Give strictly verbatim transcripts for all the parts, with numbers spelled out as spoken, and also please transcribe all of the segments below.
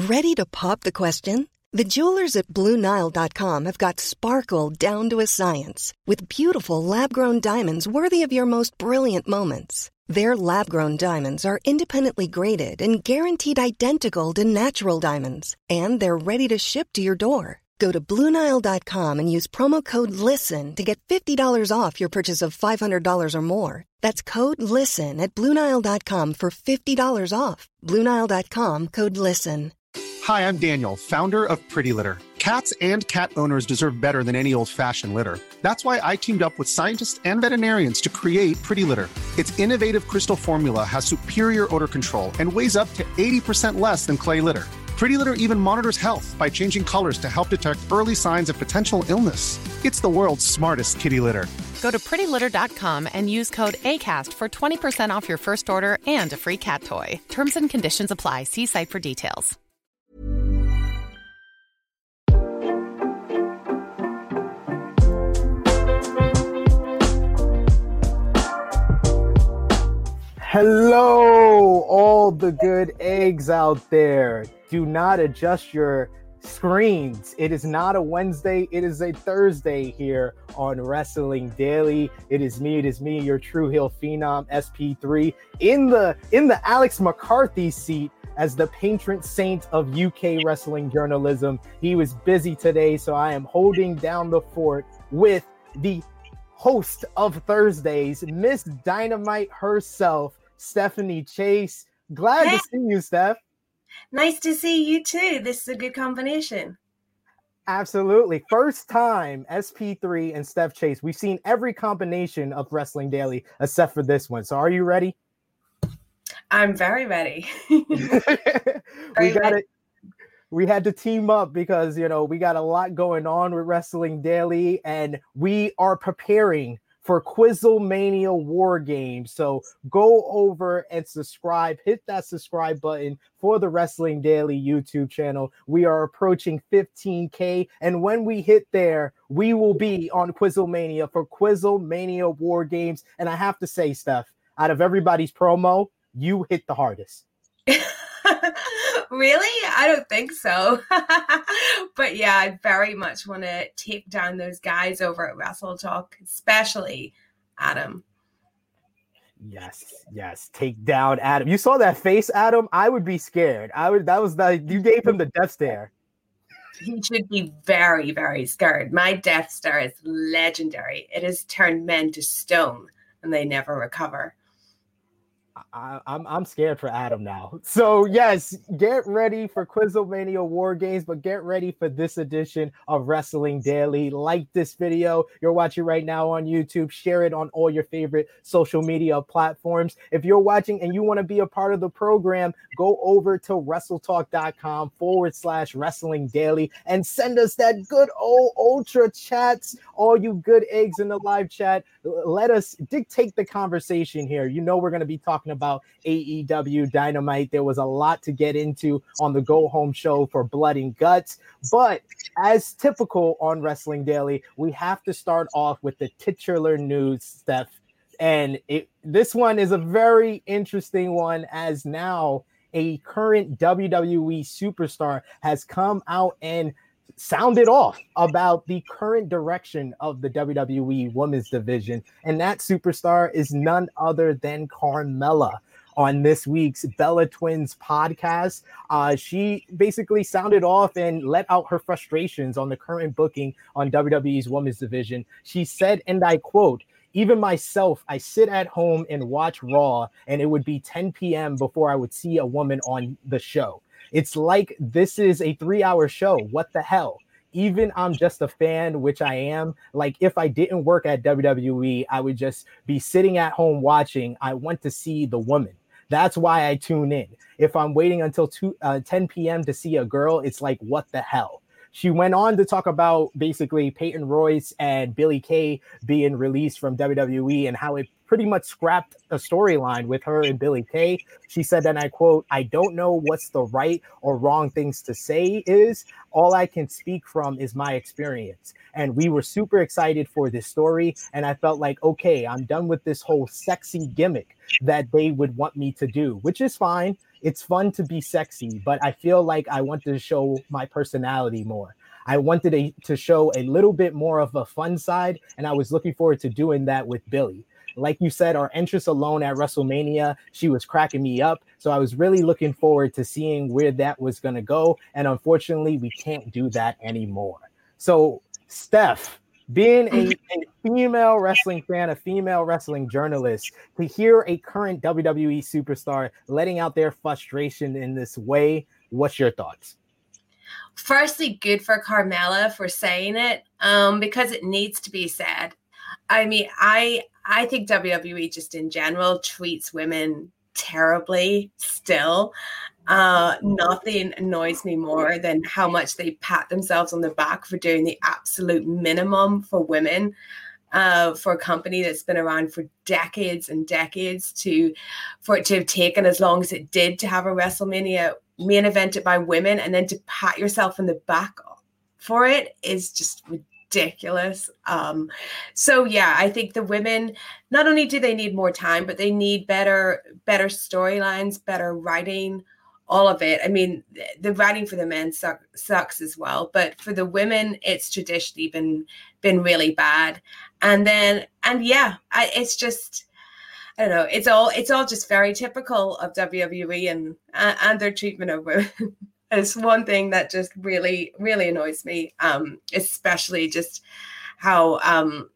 Ready to pop the question? The jewelers at Blue Nile dot com have got sparkle down to a science with beautiful lab-grown diamonds worthy of your most brilliant moments. Their lab-grown diamonds are independently graded and guaranteed identical to natural diamonds, and they're ready to ship to your door. Go to Blue Nile dot com and use promo code LISTEN to get fifty dollars off your purchase of five hundred dollars or more. That's code LISTEN at Blue Nile dot com for fifty dollars off. Blue Nile dot com, code LISTEN. Hi, I'm Daniel, founder of Pretty Litter. Cats and cat owners deserve better than any old-fashioned litter. That's why I teamed up with scientists and veterinarians to create Pretty Litter. Its innovative crystal formula has superior odor control and weighs up to eighty percent less than clay litter. Pretty Litter even monitors health by changing colors to help detect early signs of potential illness. It's the world's smartest kitty litter. Go to pretty litter dot com and use code ACAST for twenty percent off your first order and a free cat toy. Terms and conditions apply. See site for details. Hello, all the good eggs out there. Do not adjust your screens. It is not a Wednesday. It is a Thursday here on Wrestling Daily. It is me. It is me, your True Heel Phenom, S P three, in the in the Alex McCarthy seat as the patron saint of U K wrestling journalism. He was busy today, so I am holding down the fort with the host of Thursdays, Miss Dynamite herself, Stephanie Chase. Glad hey. to see you, Steph. Nice to see you too. This is a good combination. Absolutely. First time S P three and Steph Chase. We've seen every combination of Wrestling Daily except for this one. So are you ready? I'm very ready. we very got ready. it. We had to team up because, you know, we got a lot going on with Wrestling Daily, and we are preparing for Quizzlemania War Games. So go over and subscribe, hit that subscribe button for the Wrestling Daily YouTube channel. We are approaching fifteen K, and when we hit there, we will be on Quizzlemania for Quizzlemania War Games. And I have to say, Steph, out of everybody's promo, you hit the hardest. Really? I don't think so. But yeah, I very much want to take down those guys over at Wrestle Talk, especially Adam. Yes, yes. Take down Adam. You saw that face, Adam? I would be scared. I would. That was the, you gave him the death stare. He should be very, very scared. My death stare is legendary. It has turned men to stone and they never recover. I, I'm I'm scared for Adam now. So yes, get ready for Quizzlemania War Games, but get ready for this edition of Wrestling Daily. Like this video you're watching right now on YouTube. Share it on all your favorite social media platforms. If you're watching and you want to be a part of the program, go over to WrestleTalk.com forward slash Wrestling Daily and send us that good old ultra chats. All you good eggs in the live chat, let us dictate the conversation here. You know we're going to be talking about A E W Dynamite. There was a lot to get into on the Go Home show for Blood and Guts, but as typical on Wrestling Daily, we have to start off with the titular news, Steph. And it, this one is a very interesting one, as now a current W W E superstar has come out and sounded off about the current direction of the W W E Women's Division. And that superstar is none other than Carmella. On this week's Bella Twins podcast, uh, she basically sounded off and let out her frustrations on the current booking on W W E's Women's Division. She said, and I quote, "Even myself, I sit at home and watch Raw, and it would be ten p.m. before I would see a woman on the show. It's like this is a three-hour show. What the hell? Even I'm just a fan, which I am. Like, if I didn't work at W W E, I would just be sitting at home watching. I want to see the woman. That's why I tune in. If I'm waiting until two, uh, ten p.m. to see a girl, it's like, what the hell?" She went on to talk about basically Peyton Royce and Billie Kay being released from W W E and how it pretty much scrapped a storyline with her and Billie Kay. She said, and I quote, "I don't know what's the right or wrong things to say is. All I can speak from is my experience." And we were super excited for this story. And I felt like, okay, I'm done with this whole sexy gimmick that they would want me to do, which is fine. It's fun to be sexy, but I feel like I want to show my personality more. I wanted a, to show a little bit more of a fun side, and I was looking forward to doing that with Billie. Like you said, our entrance alone at WrestleMania, she was cracking me up. So I was really looking forward to seeing where that was going to go. And unfortunately, we can't do that anymore. So, Steph, being a, a female wrestling fan, a female wrestling journalist, to hear a current W W E superstar letting out their frustration in this way, what's your thoughts? Firstly, good for Carmella for saying it, um, because it needs to be said. I mean, I I think W W E just in general treats women terribly still. Uh, nothing annoys me more than how much they pat themselves on the back for doing the absolute minimum for women. Uh, for a company that's been around for decades and decades, to for it to have taken as long as it did to have a WrestleMania main evented by women, and then to pat yourself in the back for it is just ridiculous. Um, so yeah, I think the women, not only do they need more time, but they need better, better storylines, better writing, all of it. I mean, the writing for the men suck, sucks as well, but for the women, it's traditionally been been really bad. And then, and yeah, I, it's just, I don't know. It's all it's all just very typical of W W E and and their treatment of women. It's one thing that just really really annoys me, um, especially just how um,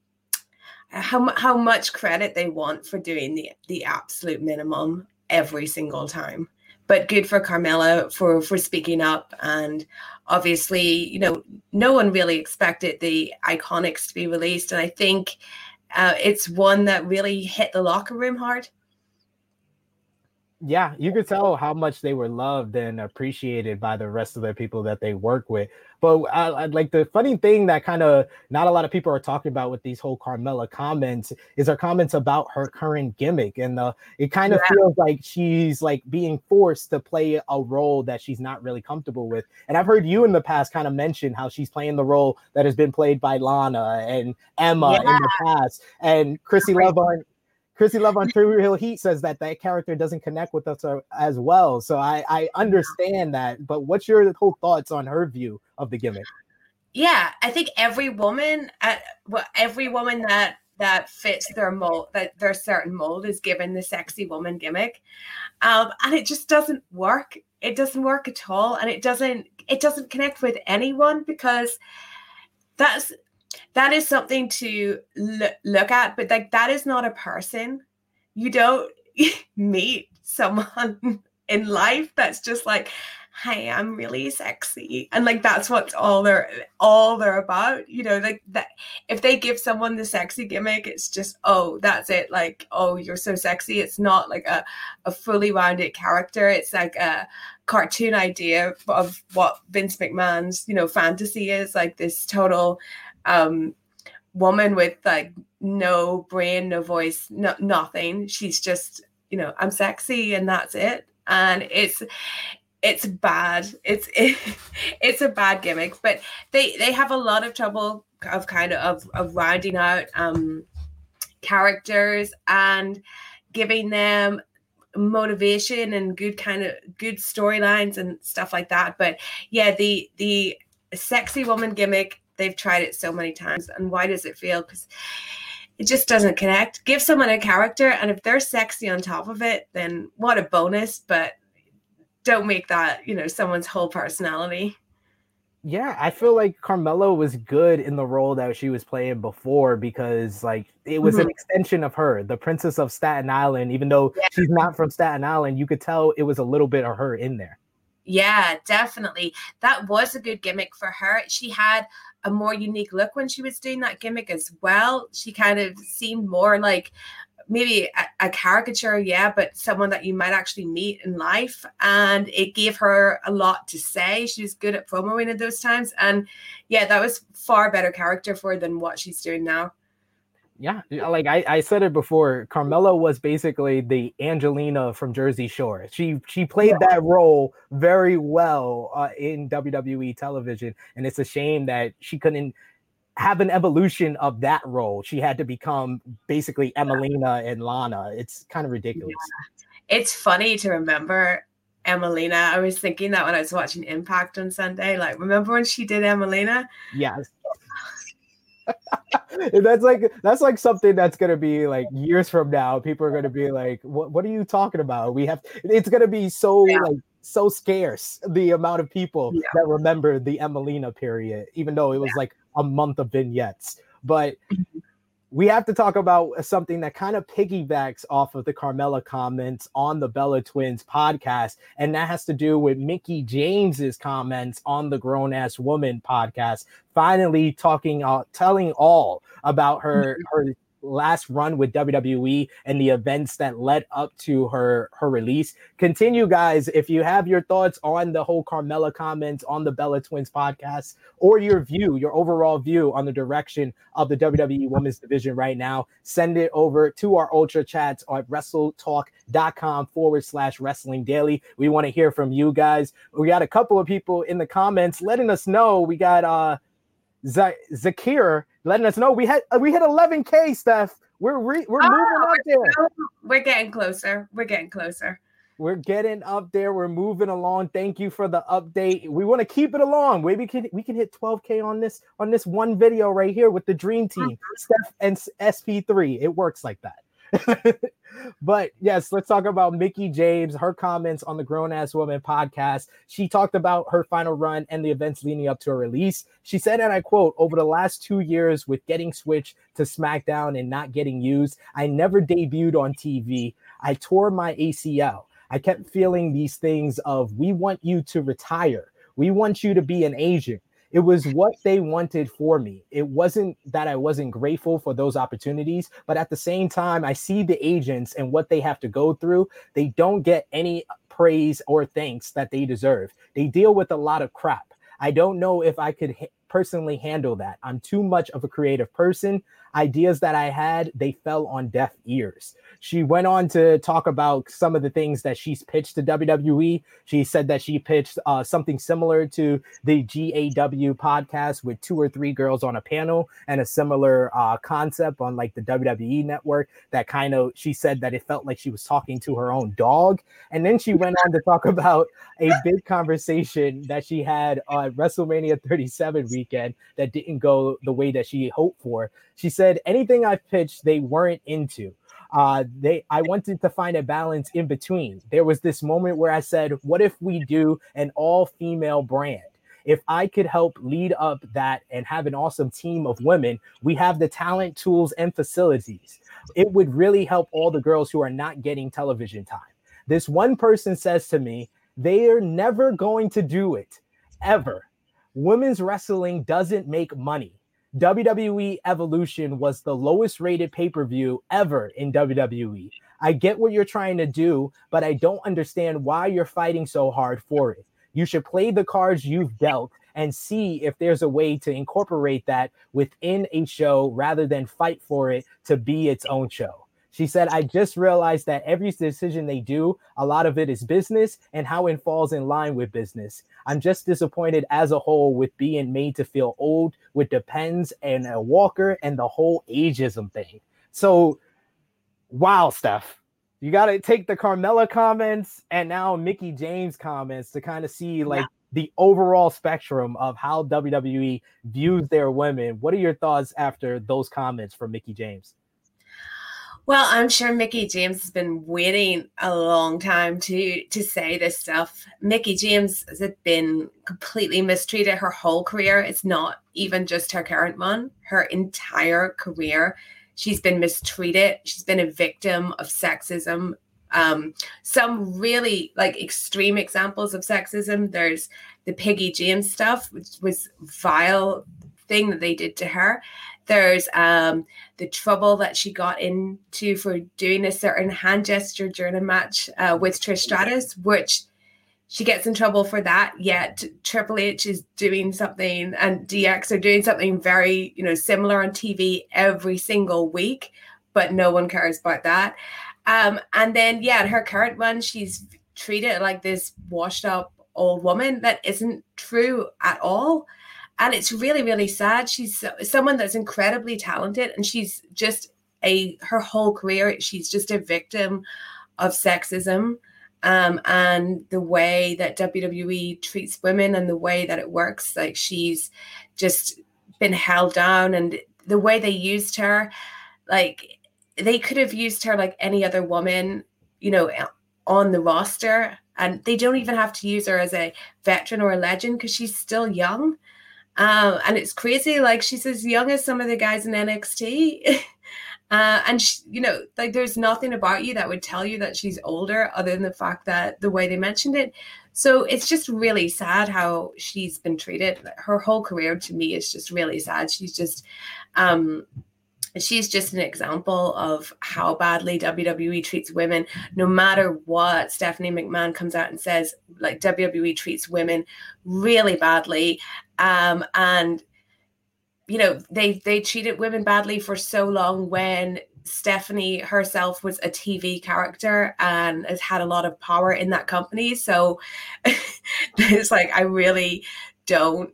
how how much credit they want for doing the the absolute minimum every single time. But good for Carmella for for speaking up, and obviously, you know, no one really expected the Iconics to be released, and I think. Uh, it's one that really hit the locker room hard. Yeah, you could tell how much they were loved and appreciated by the rest of the people that they work with. But I, I like the funny thing that kind of not a lot of people are talking about with these whole Carmella comments is her comments about her current gimmick. And uh, it kind of yeah. feels like she's like being forced to play a role that she's not really comfortable with. And I've heard you in the past kind of mention how she's playing the role that has been played by Lana and Emma yeah. in the past. And Chrissy Love on Chrissy Love on True Hill Heat says that that character doesn't connect with us as well. So I, I understand that. But what's your whole thoughts on her view of the gimmick? Yeah, I think every woman, at, well, every woman that that fits their mold, that their certain mold, is given the sexy woman gimmick, um, and it just doesn't work. It doesn't work at all, and it doesn't it doesn't connect with anyone, because that's. That is something to l- look at, but like that is not a person. You don't meet someone in life that's just like, "Hey, I'm really sexy," and like that's what all they're all they're about. You know, like that. If they give someone the sexy gimmick, it's just, oh, that's it. Like, oh, you're so sexy. It's not like a a fully rounded character. It's like a cartoon idea of what Vince McMahon's, you know, fantasy is, like this total. Um, woman with like no brain, no voice, no nothing. She's just, you know, I'm sexy and that's it. And it's it's bad. It's it, it's a bad gimmick. But they they have a lot of trouble of kind of of, of rounding out um characters and giving them motivation and good kind of good storylines and stuff like that. But yeah, the the sexy woman gimmick, they've tried it so many times, and why does it fail? Because it just doesn't connect. Give someone a character, and if they're sexy on top of it, then what a bonus, but don't make that, you know, someone's whole personality. Yeah, I feel like Carmella was good in the role that she was playing before, because like it was mm-hmm. an extension of her, the Princess of Staten Island. Even though yeah. she's not from Staten Island, you could tell it was a little bit of her in there. Yeah, definitely. That was a good gimmick for her. She had a more unique look when she was doing that gimmick as well. She kind of seemed more like maybe a, a caricature, yeah, but someone that you might actually meet in life. And it gave her a lot to say. She was good at promoing at those times. And yeah, that was far better character for her than what she's doing now. Yeah, like I, I said it before, Carmella was basically the Angelina from Jersey Shore. She she played yeah. that role very well uh, in W W E television, and it's a shame that she couldn't have an evolution of that role. She had to become basically Emelina and Lana. It's kind of ridiculous. Yeah. It's funny to remember Emelina. I was thinking that when I was watching Impact on Sunday. Like, remember when she did Emelina? Yes. that's like that's like something that's gonna be like years from now. People are gonna be like, "What? What are you talking about?" We have. It's gonna be so yeah. like so scarce the amount of people yeah. that remember the Emelina period, even though it was yeah. like a month of vignettes. But we have to talk about something that kind of piggybacks off of the Carmella comments on the Bella Twins podcast, and that has to do with Mickie James's comments on the Grown Ass Woman podcast. Finally, talking, uh, telling all about her her last run with W W E and the events that led up to her her release. Continue, guys, if you have your thoughts on the whole Carmella comments on the Bella Twins podcast, or your view, your overall view on the direction of the W W E Women's Division right now, send it over to our Ultra Chats at WrestleTalk.com forward slash Wrestling Daily. We want to hear from you guys. We got a couple of people in the comments letting us know. We got uh Z- Zakir letting us know we had we hit eleven K, Steph. We're re- we're oh, moving up there. We're getting closer. We're getting closer. We're getting up there. We're moving along. Thank you for the update. We want to keep it along. Maybe we can we can hit twelve K on this on this one video right here with the Dream Team, mm-hmm. Steph and S P three. It works like that. But yes, let's talk about Mickie James, her comments on the Grown Ass Woman podcast. She talked about her final run and the events leading up to her release. She said, and I quote, "Over the last two years with getting switched to SmackDown and not getting used, I never debuted on T V. I tore my A C L. I kept feeling these things of, we want you to retire. We want you to be an agent. It was what they wanted for me. It wasn't that I wasn't grateful for those opportunities, but at the same time, I see the agents and what they have to go through. They don't get any praise or thanks that they deserve. They deal with a lot of crap. I don't know if I could ha- personally handle that. I'm too much of a creative person. Ideas that I had, they fell on deaf ears." She went on to talk about some of the things that she's pitched to W W E. She said that she pitched uh, something similar to the G A W podcast with two or three girls on a panel, and a similar uh, concept on like the W W E network that kind of, she said that it felt like she was talking to her own dog. And then she went on to talk about a big conversation that she had on WrestleMania thirty-seven weekend that didn't go the way that she hoped for. She said, "Anything I pitched, they weren't into. Uh, they, I wanted to find a balance in between. There was this moment where I said, what if we do an all-female brand? If I could help lead up that and have an awesome team of women, we have the talent, tools, and facilities. It would really help all the girls who are not getting television time. This one person says to me, they are never going to do it, ever. Women's wrestling doesn't make money. W W E Evolution was the lowest rated pay-per-view ever in W W E. I get what you're trying to do, but I don't understand why you're fighting so hard for it. You should play the cards you've dealt and see if there's a way to incorporate that within a show rather than fight for it to be its own show." She said, "I just realized that every decision they do, a lot of it is business and how it falls in line with business. I'm just disappointed as a whole with being made to feel old with Depends and a Walker and the whole ageism thing." So, wow, Steph, you got to take the Carmella comments and now Mickie James comments to kind of see like yeah. the overall spectrum of how W W E views their women. What are your thoughts after those comments from Mickie James? Well, I'm sure Mickie James has been waiting a long time to to say this stuff. Mickie James has been completely mistreated her whole career. It's not even just her current one. Her entire career, she's been mistreated. She's been a victim of sexism. Um, some really like extreme examples of sexism. There's the Piggy James stuff, which was vile thing that they did to her. There's um, the trouble that she got into for doing a certain hand gesture during a match uh, with Trish Stratus, which she gets in trouble for that, yet Triple H is doing something and D X are doing something very, you know, similar on T V every single week, but no one cares about that. Um, and then, yeah, her current one, she's treated like this washed up old woman. That isn't true at all. And it's really, really sad. She's someone that's incredibly talented, and she's just a, her whole career, she's just a victim of sexism. Um, and the way that W W E treats women and the way that it works, like she's just been held down, and the way they used her, like they could have used her like any other woman, you know, on the roster, and they don't even have to use her as a veteran or a legend because she's still young. Um, and it's crazy. Like she's as young as some of the guys in N X T. Uh, and, she, you know, like there's nothing about you that would tell you that she's older other than the fact that the way they mentioned it. So it's just really sad how she's been treated. Her whole career to me is just really sad. She's just, um, she's just an example of how badly W W E treats women. No matter what Stephanie McMahon comes out and says, like W W E treats women really badly. Um, and you know, they they treated women badly for so long when Stephanie herself was a T V character and has had a lot of power in that company. So it's like, I really don't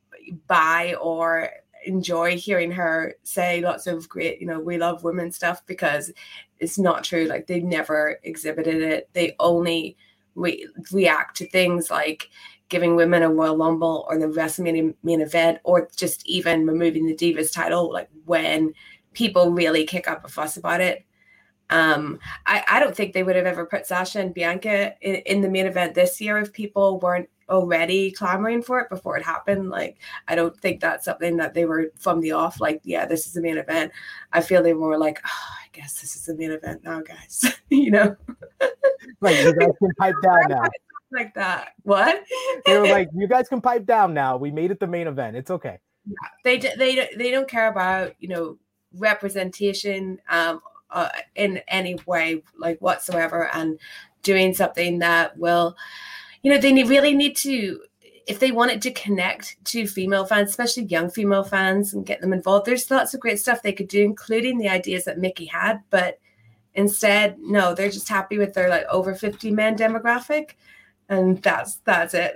buy or enjoy hearing her say lots of great, you know, we love women stuff, because it's not true. Like they never exhibited it. They only re- react to things like giving women a Royal Rumble or the WrestleMania main event, or just even removing the Divas title, like when people really kick up a fuss about it. Um, I, I don't think they would have ever put Sasha and Bianca in, in the main event this year if people weren't already clamoring for it before it happened. Like, I don't think that's something that they were from the off, like, yeah, this is the main event. I feel they were like, oh, I guess this is the main event now, guys. You know? Like, you guys can pipe down now. Like that. What? They were like, you guys can pipe down now. We made it the main event. It's okay. Yeah, they they they don't care about, you know, representation um uh, in any way, like whatsoever, and doing something that will, you know, they really need to, if they wanted to connect to female fans, especially young female fans, and get them involved. There's lots of great stuff they could do, including the ideas that Mickie had, but instead, no, they're just happy with their like over fifty men demographic. And that's that's it.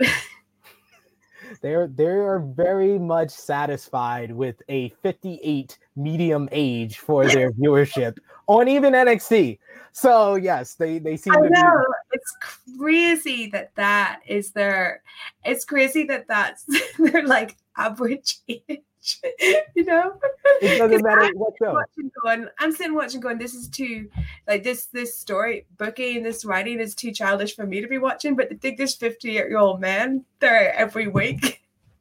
They're they are very much satisfied with a fifty-eight medium age for their viewership on even N X T. So yes, they they seem I to know. be. It's crazy that that is their. It's crazy that that's their like average age. You know, it doesn't matter I'm what show. Going, I'm sitting watching, going, this is too, like this this story booking, this writing is too childish for me to be watching. But to think this fifty-year-old man there every week,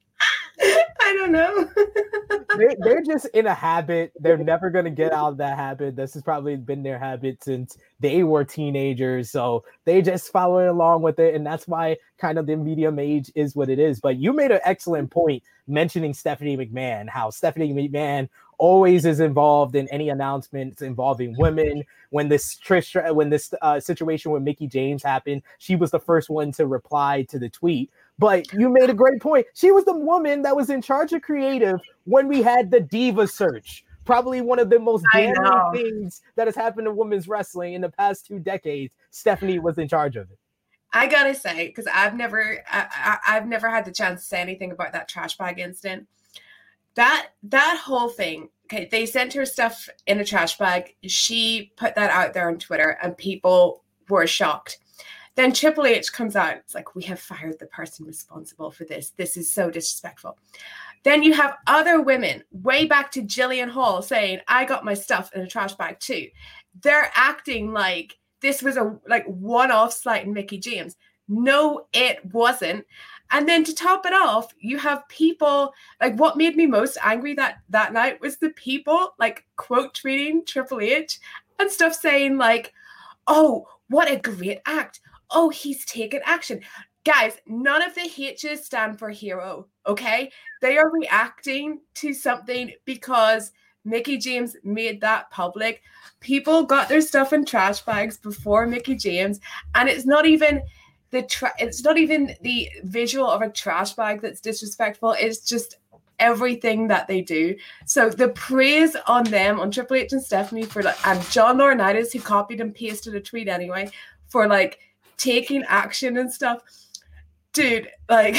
I don't know. they, they're just in a habit. They're never going to get out of that habit. This has probably been their habit since they were teenagers. So they just following along with it. And that's why kind of the medium age is what it is. But you made an excellent point mentioning Stephanie McMahon, how Stephanie McMahon always is involved in any announcements involving women. When this Trish, when this uh, situation with Mickie James happened, she was the first one to reply to the tweet. But you made a great point. She was the woman that was in charge of creative when we had the Diva search. Probably one of the most damning things that has happened to women's wrestling in the past two decades. Stephanie was in charge of it. I gotta say, because I've never, I, I, I've never had the chance to say anything about that trash bag incident. That that whole thing. Okay, they sent her stuff in a trash bag. She put that out there on Twitter, and people were shocked. Then Triple H comes out. It's like, we have fired the person responsible for this. This is so disrespectful. Then you have other women, way back to Jillian Hall, saying, I got my stuff in a trash bag too. They're acting like this was a like one-off slight in Mickie James. No, it wasn't. And then to top it off, you have people, like what made me most angry that, that night was the people like quote tweeting Triple H and stuff saying like, oh, what a great act. Oh, he's taken action. Guys, none of the H's stand for hero, okay? They are reacting to something because Mickie James made that public. People got their stuff in trash bags before Mickie James, and it's not even, the tra- it's not even the visual of a trash bag that's disrespectful. It's just everything that they do. So the praise on them, on Triple H and Stephanie for like, and John Laurinaitis, who copied and pasted a tweet anyway, for like taking action and stuff. Dude, like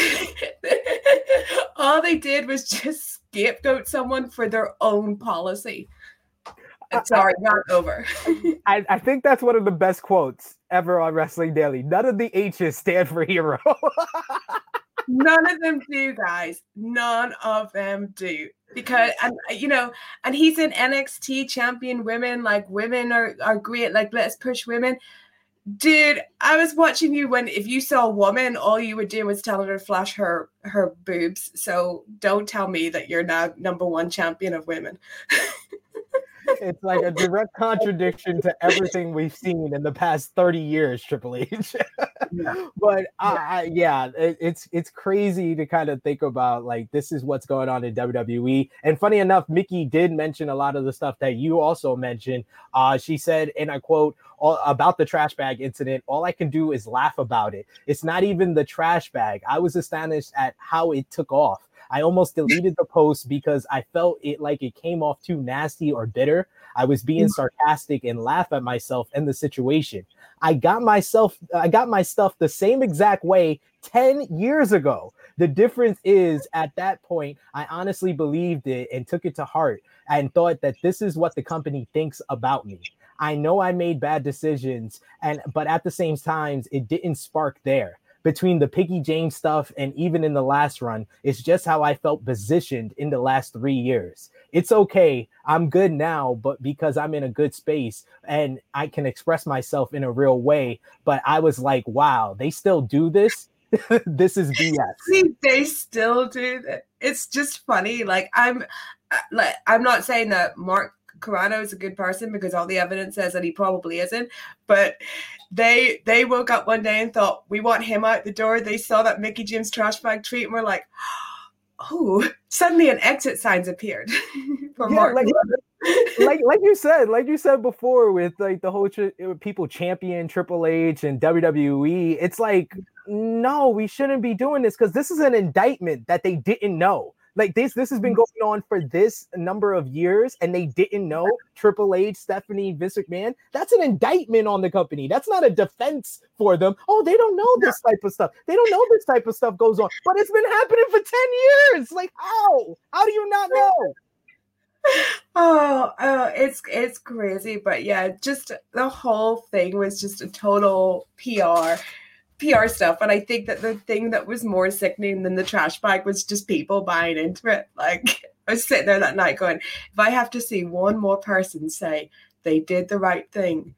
all they did was just scapegoat someone for their own policy. Sorry, not over. I, I think that's one of the best quotes ever on Wrestling Daily. None of the H's stand for hero. None of them do, guys. None of them do. Because, and you know, and he's an N X T champion women. Like, women are, are great. Like, let's push women. Dude, I was watching you when, if you saw a woman, all you were doing was telling her to flash her, her boobs. So don't tell me that you're now number one champion of women. It's like a direct contradiction to everything we've seen in the past thirty years, Triple H. Yeah. But uh, I, yeah, it, it's it's crazy to kind of think about, like, this is what's going on in W W E. And funny enough, Mickie did mention a lot of the stuff that you also mentioned. Uh, she said, and I quote, all, about the trash bag incident, all I can do is laugh about it. It's not even the trash bag. I was astonished at how it took off. I almost deleted the post because I felt it like it came off too nasty or bitter. I was being sarcastic and laugh at myself and the situation. I got myself, I got my stuff the same exact way ten years ago. The difference is at that point, I honestly believed it and took it to heart and thought that this is what the company thinks about me. I know I made bad decisions, and but at the same time, it didn't spark there. Between the Mickie James stuff and even in the last run, it's just how I felt positioned in the last three years. It's okay. I'm good now, but because I'm in a good space and I can express myself in a real way. But I was like, wow, they still do this? This is B S. See, they still do that. It's just funny. Like, I'm like, I'm not saying that Mark Carrano is a good person, because all the evidence says that he probably isn't, but they they woke up one day and thought, we want him out the door. They saw that Mickie James trash bag tweet and were like, oh, suddenly an exit signs appeared for yeah, Mark. Like, like like you said, like you said before, with like the whole tri- people champion Triple H and W W E, it's like, no, we shouldn't be doing this, because this is an indictment that they didn't know. Like this, this has been going on for this number of years, and they didn't know Triple H, Stephanie, Vince McMahon. That's an indictment on the company. That's not a defense for them. Oh, they don't know this type of stuff. They don't know this type of stuff goes on. But it's been happening for ten years. Like, how? How do you not know? Oh, oh, it's it's crazy. But yeah, just the whole thing was just a total P R. P R stuff, and I think that the thing that was more sickening than the trash bag was just people buying into it. Like, I was sitting there that night going, if I have to see one more person say they did the right thing,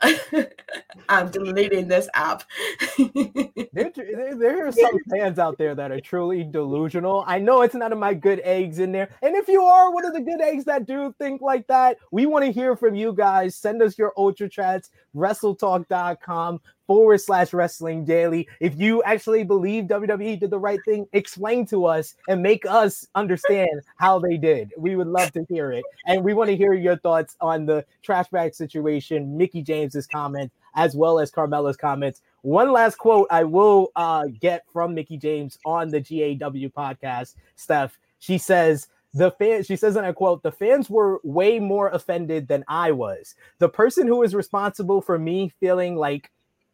I'm deleting this app. there, there, there are some fans out there that are truly delusional. I know it's none of my good eggs in there. And if you are one of the good eggs that do think like that, we want to hear from you guys. Send us your Ultra Chats, WrestleTalk.com forward slash Wrestling Daily. If you actually believe W W E did the right thing, explain to us and make us understand how they did. We would love to hear it. And we want to hear your thoughts on the trash bag situation, Mickie James's comments, as well as Carmella's comments. One last quote I will uh, get from Mickie James on the G A W podcast, Steph. She says, The fans, she says, and I quote, the fans were way more offended than I was. The person who is responsible for me feeling like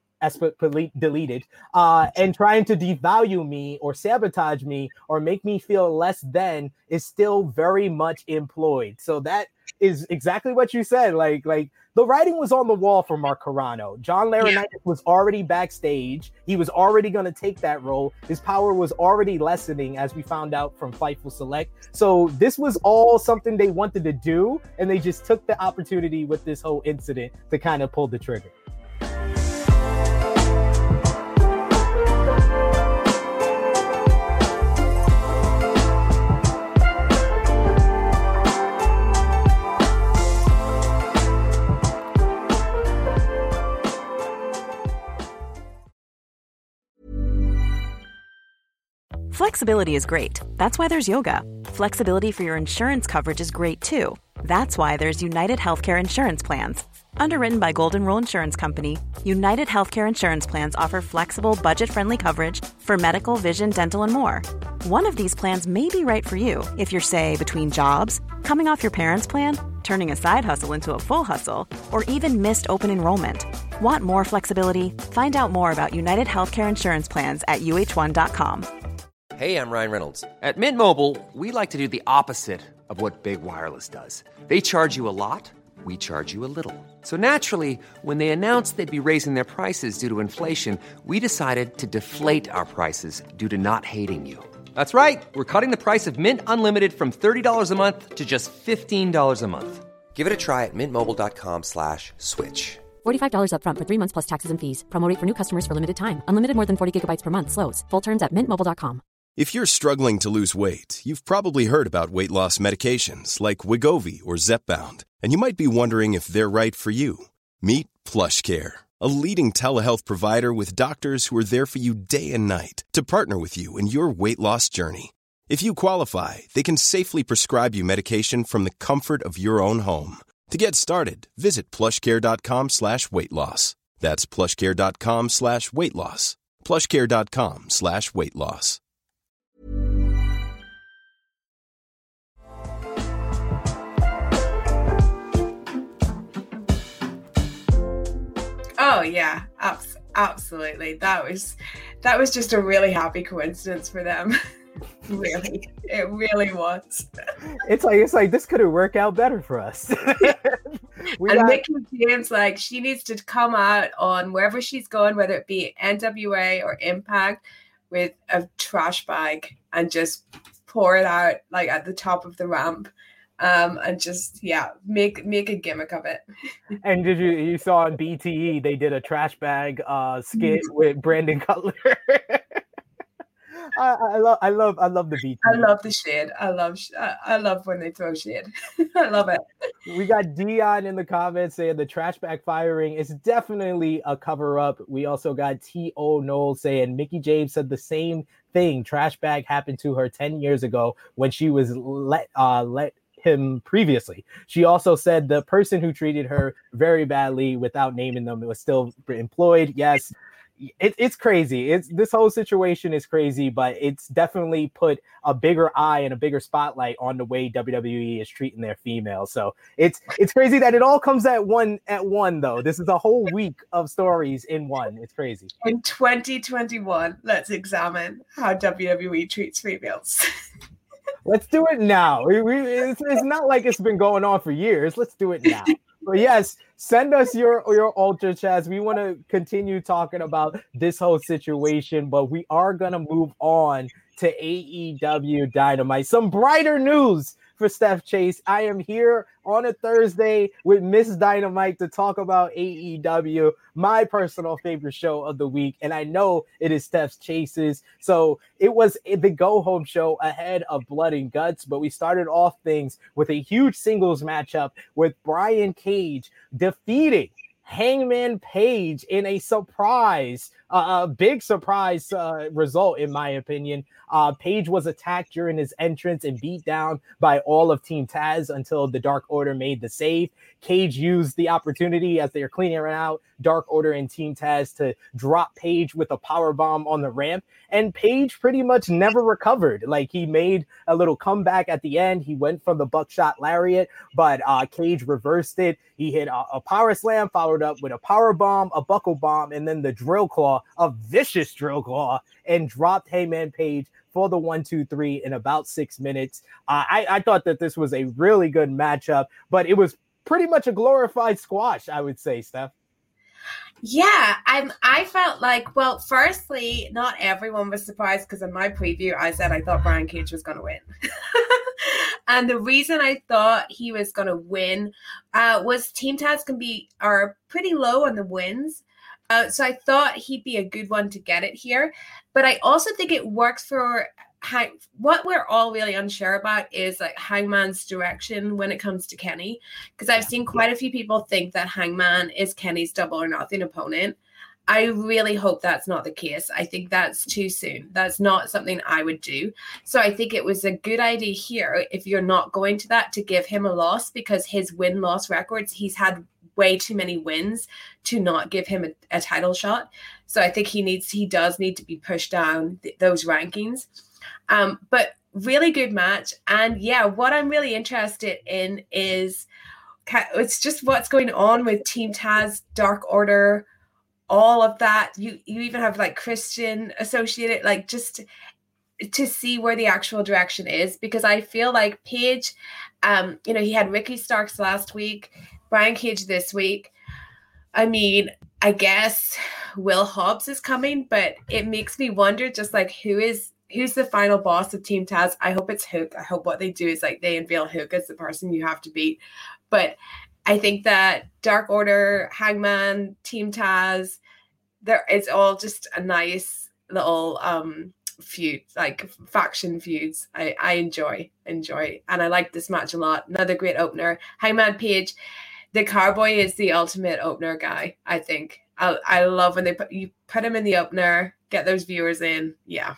deleted uh, and trying to devalue me or sabotage me or make me feel less than is still very much employed. So that is exactly what you said. Like, like the writing was on the wall for Mark Carrano. John Laurinaitis yeah. was already backstage. He was already going to take that role. His power was already lessening, as we found out from Fightful Select. So this was all something they wanted to do, and they just took the opportunity with this whole incident to kind of pull the trigger. Flexibility is great. That's why there's yoga. Flexibility for your insurance coverage is great too. That's why there's United Healthcare Insurance Plans. Underwritten by Golden Rule Insurance Company, United Healthcare Insurance Plans offer flexible, budget-friendly coverage for medical, vision, dental, and more. One of these plans may be right for you if you're, say, between jobs, coming off your parents' plan, turning a side hustle into a full hustle, or even missed open enrollment. Want more flexibility? Find out more about United Healthcare Insurance Plans at U H one dot com. Hey, I'm Ryan Reynolds. At Mint Mobile, we like to do the opposite of what Big Wireless does. They charge you a lot, we charge you a little. So naturally, when they announced they'd be raising their prices due to inflation, we decided to deflate our prices due to not hating you. That's right. We're cutting the price of Mint Unlimited from thirty dollars a month to just fifteen dollars a month. Give it a try at mintmobile.com slash switch. forty-five dollars up front for three months plus taxes and fees. Promo rate for new customers for limited time. Unlimited more than forty gigabytes per month slows. Full terms at mint mobile dot com. If you're struggling to lose weight, you've probably heard about weight loss medications like Wegovy or Zepbound, and you might be wondering if they're right for you. Meet PlushCare, a leading telehealth provider with doctors who are there for you day and night to partner with you in your weight loss journey. If you qualify, they can safely prescribe you medication from the comfort of your own home. To get started, visit plushcare.com slash weight loss. That's plushcare.com slash weight loss. plushcare.com slash weight loss. Oh yeah, abs- absolutely. That was that was just a really happy coincidence for them. Really, it really was. It's like it's like this could have worked out better for us. we and got... Mickie James, like, she needs to come out on wherever she's going, whether it be N W A or Impact, with a trash bag and just pour it out like at the top of the ramp. Um, and just, yeah, make make a gimmick of it. And did you you saw on B T E they did a trash bag uh, skit with Brandon Cutler. I, I love I love I love the B T E. I love the shade. I love I, I love when they throw shade. I love it. We got Dion in the comments saying the trash bag firing is definitely a cover up. We also got T O Noel saying Mickie James said the same thing. Trash bag happened to her ten years ago when she was let uh let. him previously. She also said the person who treated her very badly, without naming them, was still employed. Yes, it, it's crazy. It's this whole situation is crazy, but it's definitely put a bigger eye and a bigger spotlight on the way W W E is treating their females. So it's it's crazy that it all comes at one at one though. This is a whole week of stories in one. It's crazy. In twenty twenty-one, let's examine how W W E treats females. Let's do it now. We, we, it's, it's not like it's been going on for years. Let's do it now. But yes, send us your, your ultra chats. We want to continue talking about this whole situation, but we are going to move on to A E W Dynamite. Some brighter news for Steph Chase. I am here on a Thursday with Miss Dynamite to talk about A E W, my personal favorite show of the week. And I know it is Steph Chase's. So it was the go-home show ahead of Blood and Guts, but we started off things with a huge singles matchup with Brian Cage defeating Hangman Page in a surprise, a uh, big surprise uh, result, in my opinion. Uh, Page was attacked during his entrance and beat down by all of Team Taz until the Dark Order made the save. Cage used the opportunity as they were cleaning out Dark Order and Team Taz to drop Page with a powerbomb on the ramp. And Page pretty much never recovered. Like, he made a little comeback at the end. He went from the buckshot lariat, but uh, Cage reversed it. He hit a, a power slam, followed up with a power bomb, a buckle bomb, and then the drill claw, a vicious drill claw, and dropped Hangman Page for the one, two, three in about six minutes. Uh, I, I thought that this was a really good matchup, but it was pretty much a glorified squash, I would say, Steph. Yeah, I'm. I felt like, well, firstly, not everyone was surprised because in my preview, I said I thought Brian Cage was going to win. And the reason I thought he was going to win uh, was Team Taz can be are pretty low on the wins. Uh, so I thought he'd be a good one to get it here. But I also think it works for Hang- what we're all really unsure about is like Hangman's direction when it comes to Kenny. Because I've seen quite a few people think that Hangman is Kenny's double or nothing opponent. I really hope that's not the case. I think that's too soon. That's not something I would do. So I think it was a good idea here, if you're not going to that, to give him a loss, because his win-loss records, he's had way too many wins to not give him a, a title shot. So I think he needs, he does need to be pushed down th- those rankings. Um, but really good match. And yeah, what I'm really interested in is it's just what's going on with Team Taz, Dark Order, all of that. You you even have like Christian associated, like just to see where the actual direction is, because I feel like Page, um, you know, he had Ricky Starks last week, Brian Cage this week. I mean, I guess Will Hobbs is coming, but it makes me wonder just like who is who's the final boss of Team Taz. I hope it's Hook. I hope what they do is like they unveil Hook as the person you have to beat. But I think that Dark Order, Hangman, Team Taz, there it's all just a nice little um feud, like faction feuds. I, I enjoy, enjoy. And I like this match a lot. Another great opener. Hangman Page, the Cowboy is the ultimate opener guy, I think. I I love when they put you put him in the opener, get those viewers in. Yeah.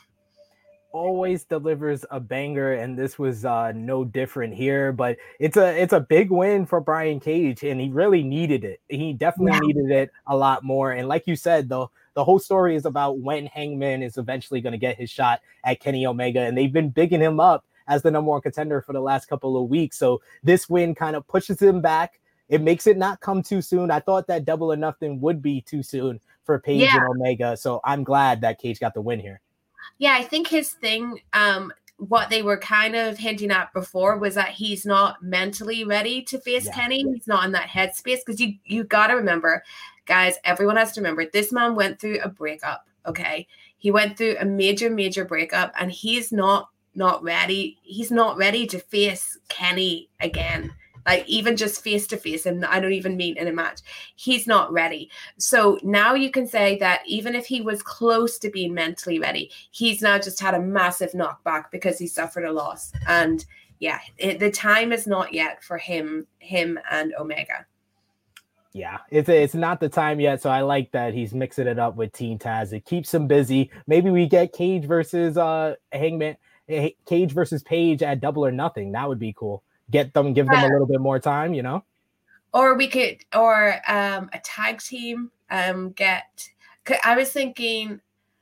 Always delivers a banger, and this was uh no different here. But it's a it's a big win for Brian Cage, and he really needed it. He definitely yeah. needed it a lot more. And like you said, though, the whole story is about when Hangman is eventually going to get his shot at Kenny Omega, and they've been bigging him up as the number one contender for the last couple of weeks. So this win kind of pushes him back. It makes it not come too soon. I thought that Double or Nothing would be too soon for Page yeah. and Omega, so I'm glad that Cage got the win here. Yeah, I think his thing, um, what they were kind of hinting at before was that he's not mentally ready to face yeah. Kenny. He's not in that headspace, because you you got to remember, guys, everyone has to remember, this man went through a breakup, okay? He went through a major, major breakup, and he's not not ready. He's not ready to face Kenny again. Like even just face to face, and I don't even mean in a match. He's not ready. So now you can say that even if he was close to being mentally ready, he's now just had a massive knockback because he suffered a loss. And yeah, it, the time is not yet for him, him and Omega. Yeah, it's it's not the time yet. So I like that he's mixing it up with Team Taz. It keeps him busy. Maybe we get Cage versus uh Hangman, Cage versus Page at Double or Nothing. That would be cool. Get them, give them a little bit more time, you know? Or we could, or um, a tag team, um, get, I was thinking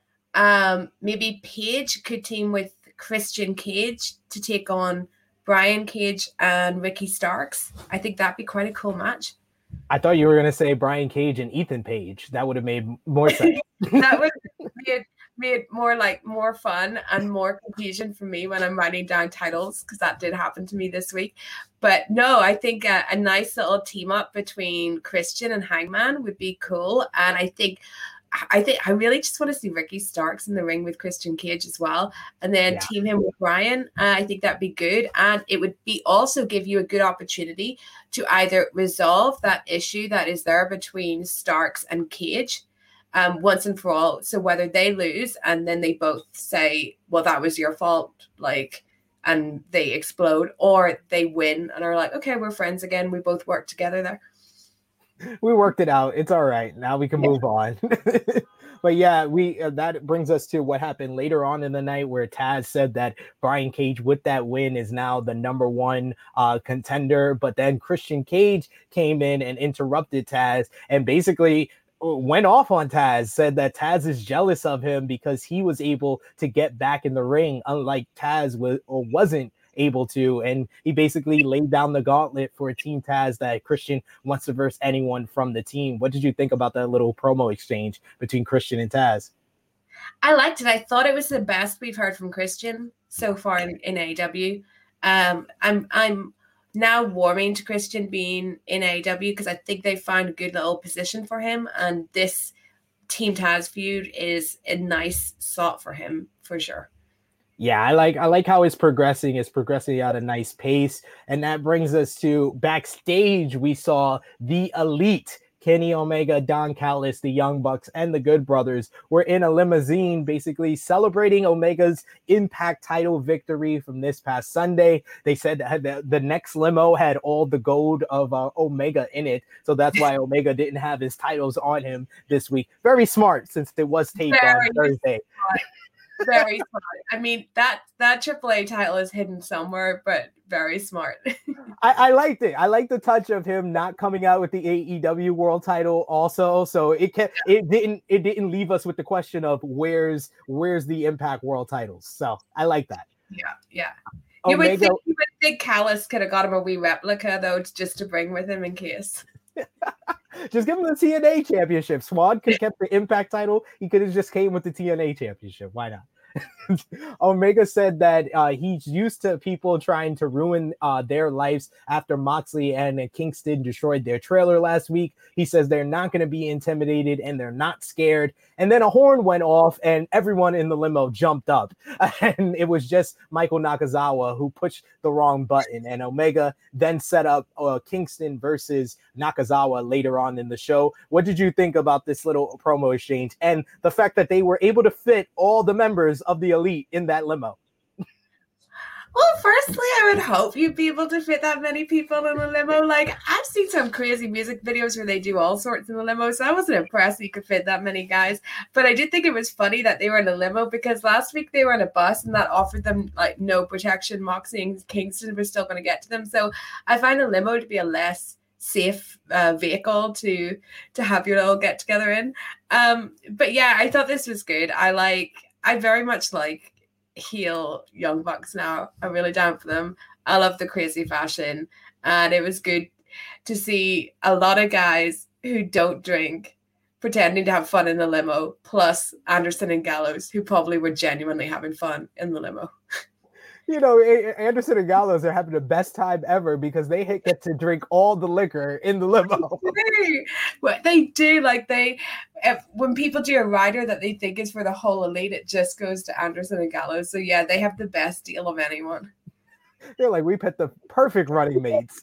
um, maybe Page could team with Christian Cage to take on Brian Cage and Ricky Starks. I think that'd be quite a cool match. I thought you were going to say Brian Cage and Ethan Page. That would have made more sense. That would have made, made more like more fun and more confusion for me when I'm writing down titles, because that did happen to me this week. But no, I think a, a nice little team up between Christian and Hangman would be cool. And I think I think I really just want to see Ricky Starks in the ring with Christian Cage as well, and then yeah. team him with Brian. Uh, I think that'd be good, and it would be also give you a good opportunity to either resolve that issue that is there between Starks and Cage um, once and for all. So whether they lose and then they both say, "Well, that was your fault," like, and they explode, or they win and are like, "Okay, we're friends again. We both work together there." We worked it out. It's all right. Now we can move on. But yeah, we uh, that brings us to what happened later on in the night, where Taz said that Brian Cage, with that win, is now the number one uh, contender. But then Christian Cage came in and interrupted Taz and basically went off on Taz, said that Taz is jealous of him because he was able to get back in the ring, unlike Taz was or wasn't able to. And he basically laid down the gauntlet for Team Taz that Christian wants to verse anyone from the team. What did you think about that little promo exchange between Christian and Taz? I liked it. I thought it was the best we've heard from Christian so far in, in A E W. Um, I'm I'm now warming to Christian being in A E W because I think they found a good little position for him, and this Team Taz feud is a nice slot for him for sure. Yeah, I like I like how it's progressing. It's progressing at a nice pace. And that brings us to backstage. We saw the Elite, Kenny Omega, Don Callis, the Young Bucks, and the Good Brothers were in a limousine basically celebrating Omega's Impact title victory from this past Sunday. They said that the, the next limo had all the gold of uh, Omega in it. So that's why Omega didn't have his titles on him this week. Very smart, since it was taped Very on Thursday. Smart. Very smart. I mean, that that triple A title is hidden somewhere, but very smart. I, I liked it. I like the touch of him not coming out with the A E W world title also. So it kept, it didn't it didn't leave us with the question of where's where's the Impact world titles. So I like that. Yeah, yeah. You Omega, would think you would think Callis could have got him a wee replica though, just to bring with him in case. just give him the T N A championship. Swan could have kept the Impact title. He could have just came with the T N A championship. Why not? Omega said that uh, he's used to people trying to ruin uh, their lives after Moxley and uh, Kingston destroyed their trailer last week. He says they're not going to be intimidated and they're not scared. And then a horn went off and everyone in the limo jumped up. And it was just Michael Nakazawa who pushed the wrong button. And Omega then set up uh, Kingston versus Nakazawa later on in the show. What did you think about this little promo exchange and the fact that they were able to fit all the members of the Elite in that limo? Well, firstly, I would hope you'd be able to fit that many people in a limo. Like, I've seen some crazy music videos where they do all sorts in the limo, so I wasn't impressed that you could fit that many guys. But I did think it was funny that they were in a limo because last week they were in a bus and that offered them, like, no protection. Moxley and Kingston were still going to get to them. So I find a limo to be a less safe uh, vehicle to to have your little get together in. Um, but yeah, I thought this was good. I like, I very much like heel Young Bucks now. I'm really down for them. I love the crazy fashion, and it was good to see a lot of guys who don't drink pretending to have fun in the limo, plus Anderson and Gallows, who probably were genuinely having fun in the limo. You know, Anderson and Gallows are having the best time ever because they get to drink all the liquor in the limo. Well, they do. Like, they, if, when people do a rider that they think is for the whole Elite, it just goes to Anderson and Gallows. So yeah, they have the best deal of anyone. They're like, we picked the perfect running mates.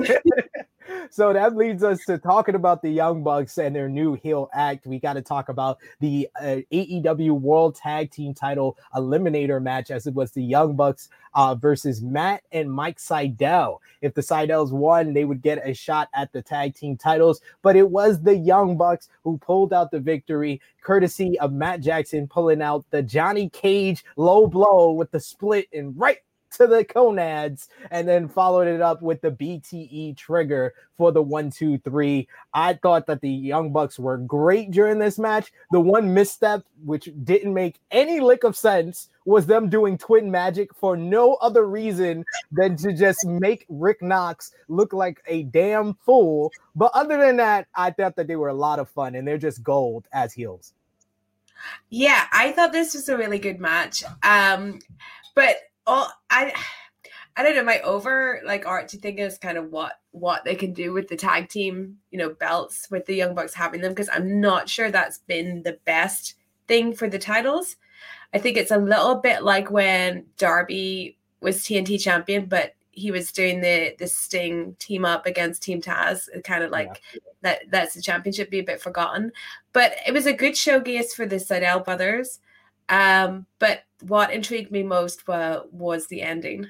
So that leads us to talking about the Young Bucks and their new heel act. We got to talk about the uh, A E W World Tag Team Title Eliminator match, as it was the Young Bucks uh, versus Matt and Mike Sydal. If the Sydals won, they would get a shot at the tag team titles, but it was the Young Bucks who pulled out the victory, courtesy of Matt Jackson pulling out the Johnny Cage low blow with the split and right to the gonads, and then followed it up with the B T E trigger for the one, two, three. I thought that the Young Bucks were great during this match. The one misstep, which didn't make any lick of sense, was them doing twin magic for no other reason than to just make Rick Knox look like a damn fool. But other than that, I thought that they were a lot of fun, and they're just gold as heels. Yeah, I thought this was a really good match. Um, but Oh, I, I don't know. My over like arching thing is kind of what what they can do with the tag team, you know, belts with the Young Bucks having them, because I'm not sure that's been the best thing for the titles. I think it's a little bit like when Darby was T N T champion, but he was doing the the Sting team up against Team Taz. It kind of like yeah. that that's the championship be a bit forgotten, but it was a good showcase for the Sydal brothers. Um, but what intrigued me most was, was the ending.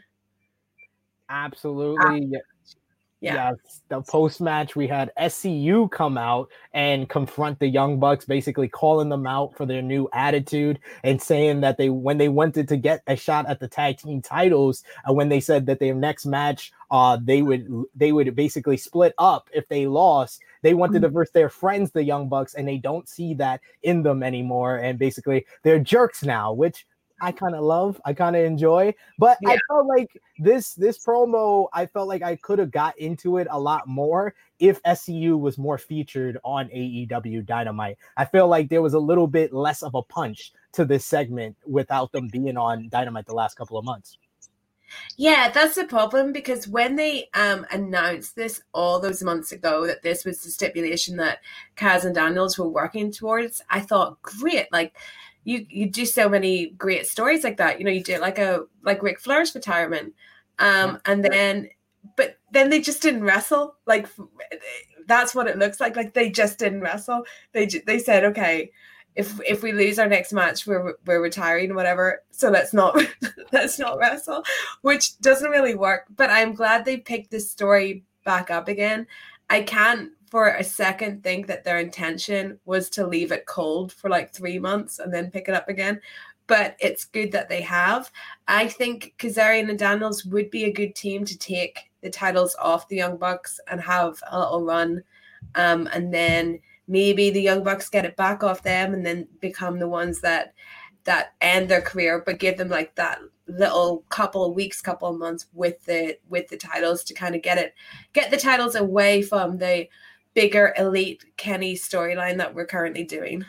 Absolutely. Uh, yeah. Yes. The post match, we had S C U come out and confront the Young Bucks, basically calling them out for their new attitude and saying that they, when they wanted to get a shot at the tag team titles, uh, when they said that their next match, uh, they would they would basically split up if they lost. They wanted to verse their friends, the Young Bucks, and they don't see that in them anymore. And basically, they're jerks now, which I kind of love, I kind of enjoy. But yeah. I felt like this this promo, I felt like I could have got into it a lot more if S C U was more featured on A E W Dynamite. I feel like there was a little bit less of a punch to this segment without them being on Dynamite the last couple of months. Yeah, that's the problem, because when they um, announced this all those months ago, that this was the stipulation that Kaz and Daniels were working towards, I thought, great, like, you you do so many great stories like that. You know, you do like a like Ric Flair's retirement, um, and then, but then they just didn't wrestle. Like, that's what it looks like. Like, they just didn't wrestle. They they said, okay, if if we lose our next match, we're we're retiring or whatever. So let's not let's not wrestle, which doesn't really work. But I'm glad they picked this story back up again. I can't for a second think that their intention was to leave it cold for like three months and then pick it up again. but it's good that they have. I think Kazarian and Daniels would be a good team to take the titles off the Young Bucks and have a little run. Um, and then maybe the Young Bucks get it back off them and then become the ones that that end their career, but give them like that little couple of weeks, couple of months with the with the titles to kind of get it, get the titles away from the bigger elite Kenny storyline that we're currently doing.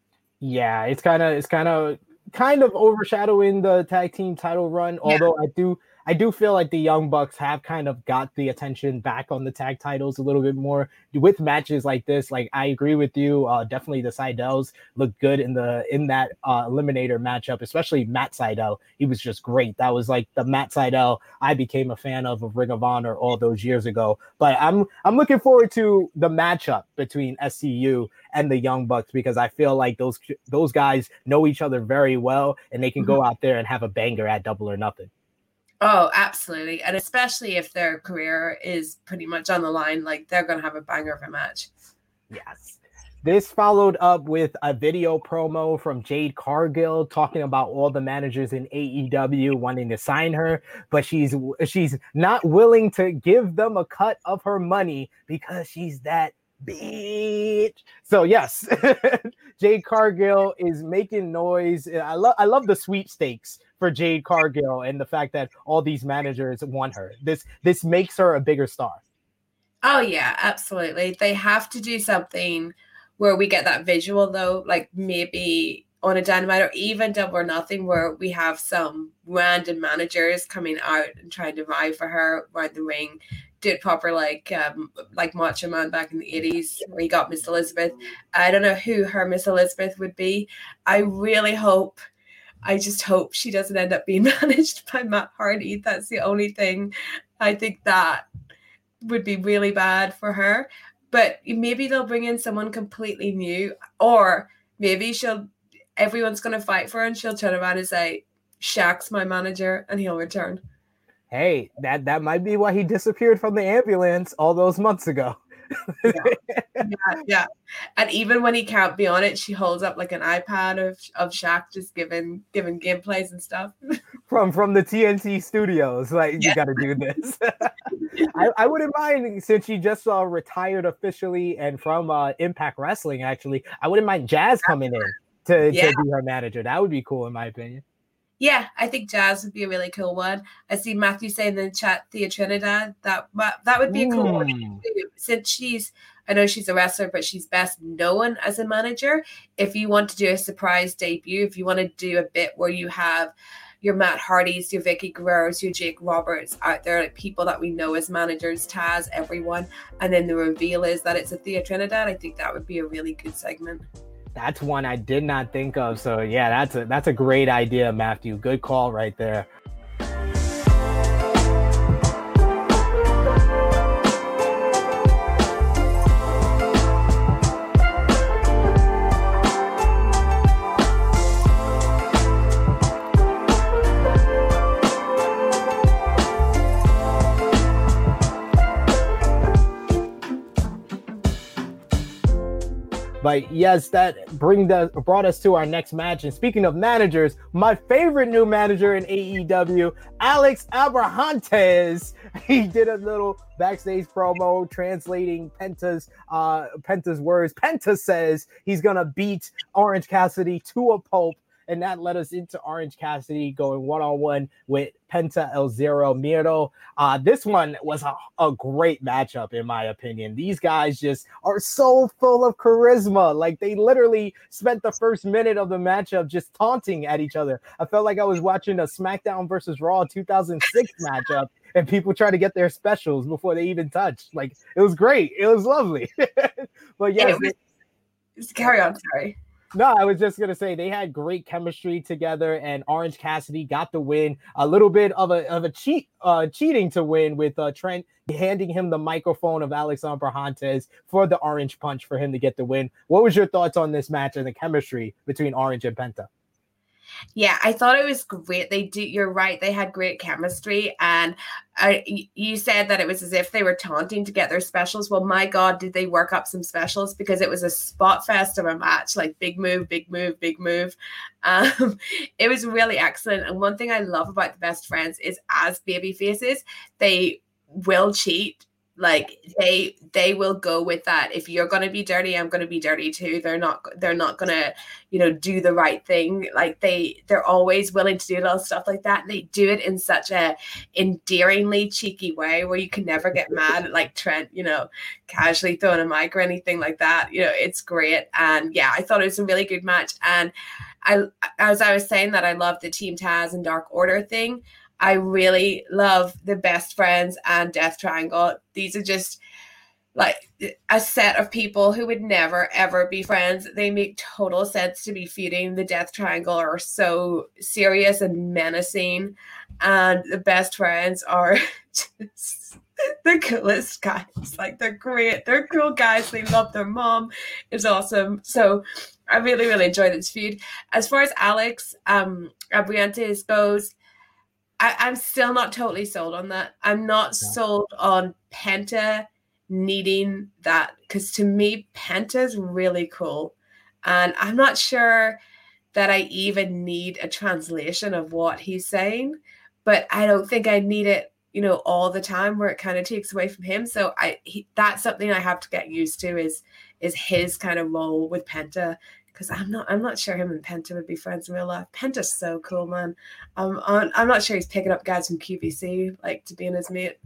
Yeah, it's kind of it's kind of kind of overshadowing the tag team title run. Although yeah. I do I do feel like the Young Bucks have kind of got the attention back on the tag titles a little bit more with matches like this. Like, I agree with you. Uh, definitely the Seidels look good in the in that uh, Eliminator matchup, especially Matt Seidel. He was just great. That was like the Matt Seidel I became a fan of of Ring of Honor all those years ago. But I'm I'm looking forward to the matchup between S C U and the Young Bucks, because I feel like those those guys know each other very well, and they can go out there and have a banger at Double or Nothing. Oh, absolutely. And especially if their career is pretty much on the line, like they're going to have a banger of a match. Yes. This followed up with a video promo from Jade Cargill talking about all the managers in A E W wanting to sign her, but she's she's not willing to give them a cut of her money because she's that bitch. So yes, Jade Cargill is making noise. I love I love the sweepstakes for Jade Cargill and the fact that all these managers want her. This this makes her a bigger star. Oh yeah, absolutely. They have to do something where we get that visual though, like maybe on a Dynamite or even Double or Nothing, where we have some random managers coming out and trying to vie for her around the ring. Do it proper, like um, like Macho Man back in the eighties, where he got Miss Elizabeth. I don't know who her Miss Elizabeth would be. I really hope, I just hope she doesn't end up being managed by Matt Hardy. That's the only thing. I think that would be really bad for her. But maybe they'll bring in someone completely new, or maybe she'll. Everyone's going to fight for her, and she'll turn around and say, "Shaq's my manager," and he'll return. Hey, that, that might be why he disappeared from the ambulance all those months ago. yeah. yeah, yeah. And even when he can't be on it, she holds up like an iPad of, of Shaq just giving giving gameplays and stuff. From from the T N T studios, like, yeah. You got to do this. I, I wouldn't mind, since she just uh, retired officially and from uh, Impact Wrestling, actually, I wouldn't mind Jazz coming in to, yeah. to be her manager. That would be cool, in my opinion. Yeah, I think Jazz would be a really cool one. I see Matthew saying in the chat, Thea Trinidad. That that would be a cool mm. one. Since she's, I know she's a wrestler, but she's best known as a manager. If you want to do a surprise debut, if you want to do a bit where you have your Matt Hardys, your Vicky Guerreros, your Jake Roberts out there, like people that we know as managers, Taz, everyone, and then the reveal is that it's a Thea Trinidad, I think that would be a really good segment. That's one I did not think of. So yeah, that's a that's a great idea, Matthew. Good call right there. But yes, that bring the, brought us to our next match. And speaking of managers, my favorite new manager in A E W, Alex Abrahantes. He did a little backstage promo translating Penta's uh, Penta's words. Penta says he's gonna beat Orange Cassidy to a pulp. And that led us into Orange Cassidy going one-on-one with Penta El Zero Miedo. Uh, this one was a, a great matchup, in my opinion. These guys just are so full of charisma. Like, they literally spent the first minute of the matchup just taunting at each other. I felt like I was watching a SmackDown versus Raw two thousand six matchup, and people try to get their specials before they even touched. Like, it was great. It was lovely. But yes. It was, carry on, sorry. No, I was just going to say they had great chemistry together, and Orange Cassidy got the win. A little bit of a of a cheat, uh, cheating to win with uh, Trent handing him the microphone of Alex Abrahantes for the Orange Punch for him to get the win. What was your thoughts on this match and the chemistry between Orange and Penta? Yeah, I thought it was great. They do. You're right. They had great chemistry, and I, you said that it was as if they were taunting to get their specials. Well, my God, did they work up some specials, because it was a spot fest of a match, like big move, big move, big move. Um, it was really excellent. And one thing I love about the Best Friends is, as baby faces, they will cheat. Like they they will go with that. If you're gonna be dirty, I'm gonna be dirty too. They're not they're not gonna, you know, do the right thing. Like they they're always willing to do little stuff like that. And they do it in such a endearingly cheeky way where you can never get mad at like Trent, you know, casually throwing a mic or anything like that. You know, it's great. And yeah, I thought it was a really good match. And I as I was saying that I love the Team Taz and Dark Order thing. I really love the Best Friends and Death Triangle. These are just like a set of people who would never, ever be friends. They make total sense to be feuding. The Death Triangle are so serious and menacing. And the Best Friends are just the coolest guys. Like, they're great. They're cool guys. They love their mom. It's awesome. So I really, really enjoyed this feud. As far as Alex um, Abrahantes goes, I, I'm still not totally sold on that. I'm not yeah. sold on Penta needing that, because to me, Penta's really cool. And I'm not sure that I even need a translation of what he's saying, but I don't think I need it, you know, all the time where it kind of takes away from him. So I he, that's something I have to get used to is is his kind of role with Penta. Because I'm not, I'm not sure him and Penta would be friends in real life. Penta's so cool, man. Um, I'm, I'm not sure he's picking up guys from Q V C like to be in his mate.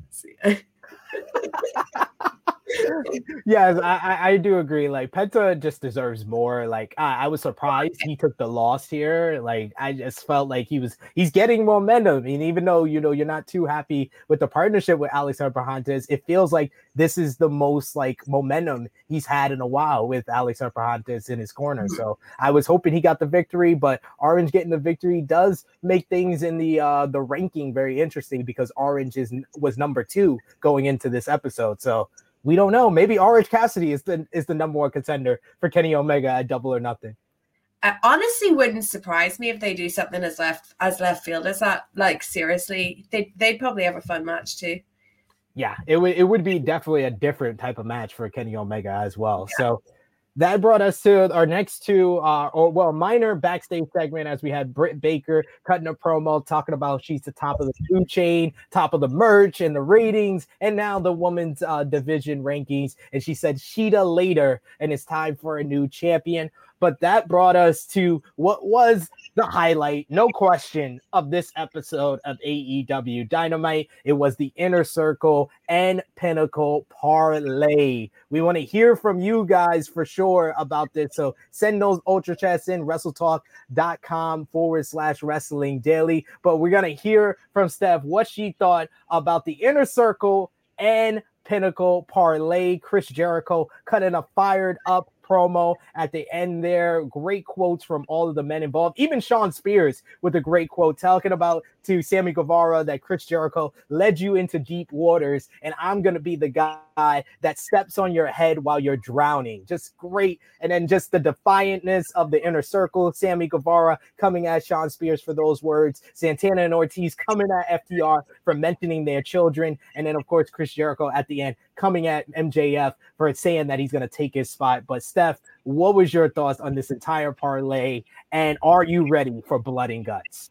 Yes, I, I do agree. Like, Penta just deserves more. Like, I, I was surprised he took the loss here. Like, I just felt like he was he's getting momentum. And even though, you know, you're not too happy with the partnership with Alex Abrahantes, it feels like this is the most like momentum he's had in a while with Alex Abrahantes in his corner. So I was hoping he got the victory, but Orange getting the victory does make things in the uh, the ranking very interesting, because Orange is was number two going into this episode. So we don't know. Maybe Orange Cassidy is the is the number one contender for Kenny Omega at Double or Nothing. I honestly wouldn't surprise me if they do something as left as left field as that. Like, seriously, they they'd probably have a fun match too. Yeah, it would it would be definitely a different type of match for Kenny Omega as well. Yeah. So that brought us to our next two, uh, or well, minor backstage segment, as we had Britt Baker cutting a promo talking about she's the top of the food chain, top of the merch and the ratings, and now the women's uh, division rankings. And she said Sheeta later, and it's time for a new champion. But that brought us to what was the highlight, no question, of this episode of A E W Dynamite. It was the Inner Circle and Pinnacle parlay. We want to hear from you guys for sure about this. So send those Ultra Chats in, WrestleTalk.com forward slash wrestling daily. But we're going to hear from Steph what she thought about the Inner Circle and Pinnacle parlay. Chris Jericho cutting a fired up promo at the end there. Great quotes from all of the men involved. Even Shawn Spears with a great quote talking about to Sammy Guevara that Chris Jericho led you into deep waters, and I'm going to be the guy that steps on your head while you're drowning. Just great. And then just the defiantness of the Inner Circle. Sammy Guevara coming at Shawn Spears for those words. Santana and Ortiz coming at F T R for mentioning their children. And then, of course, Chris Jericho at the end coming at M J F for saying that he's going to take his spot. But Steph, what was your thoughts on this entire parlay? And are you ready for blood and guts?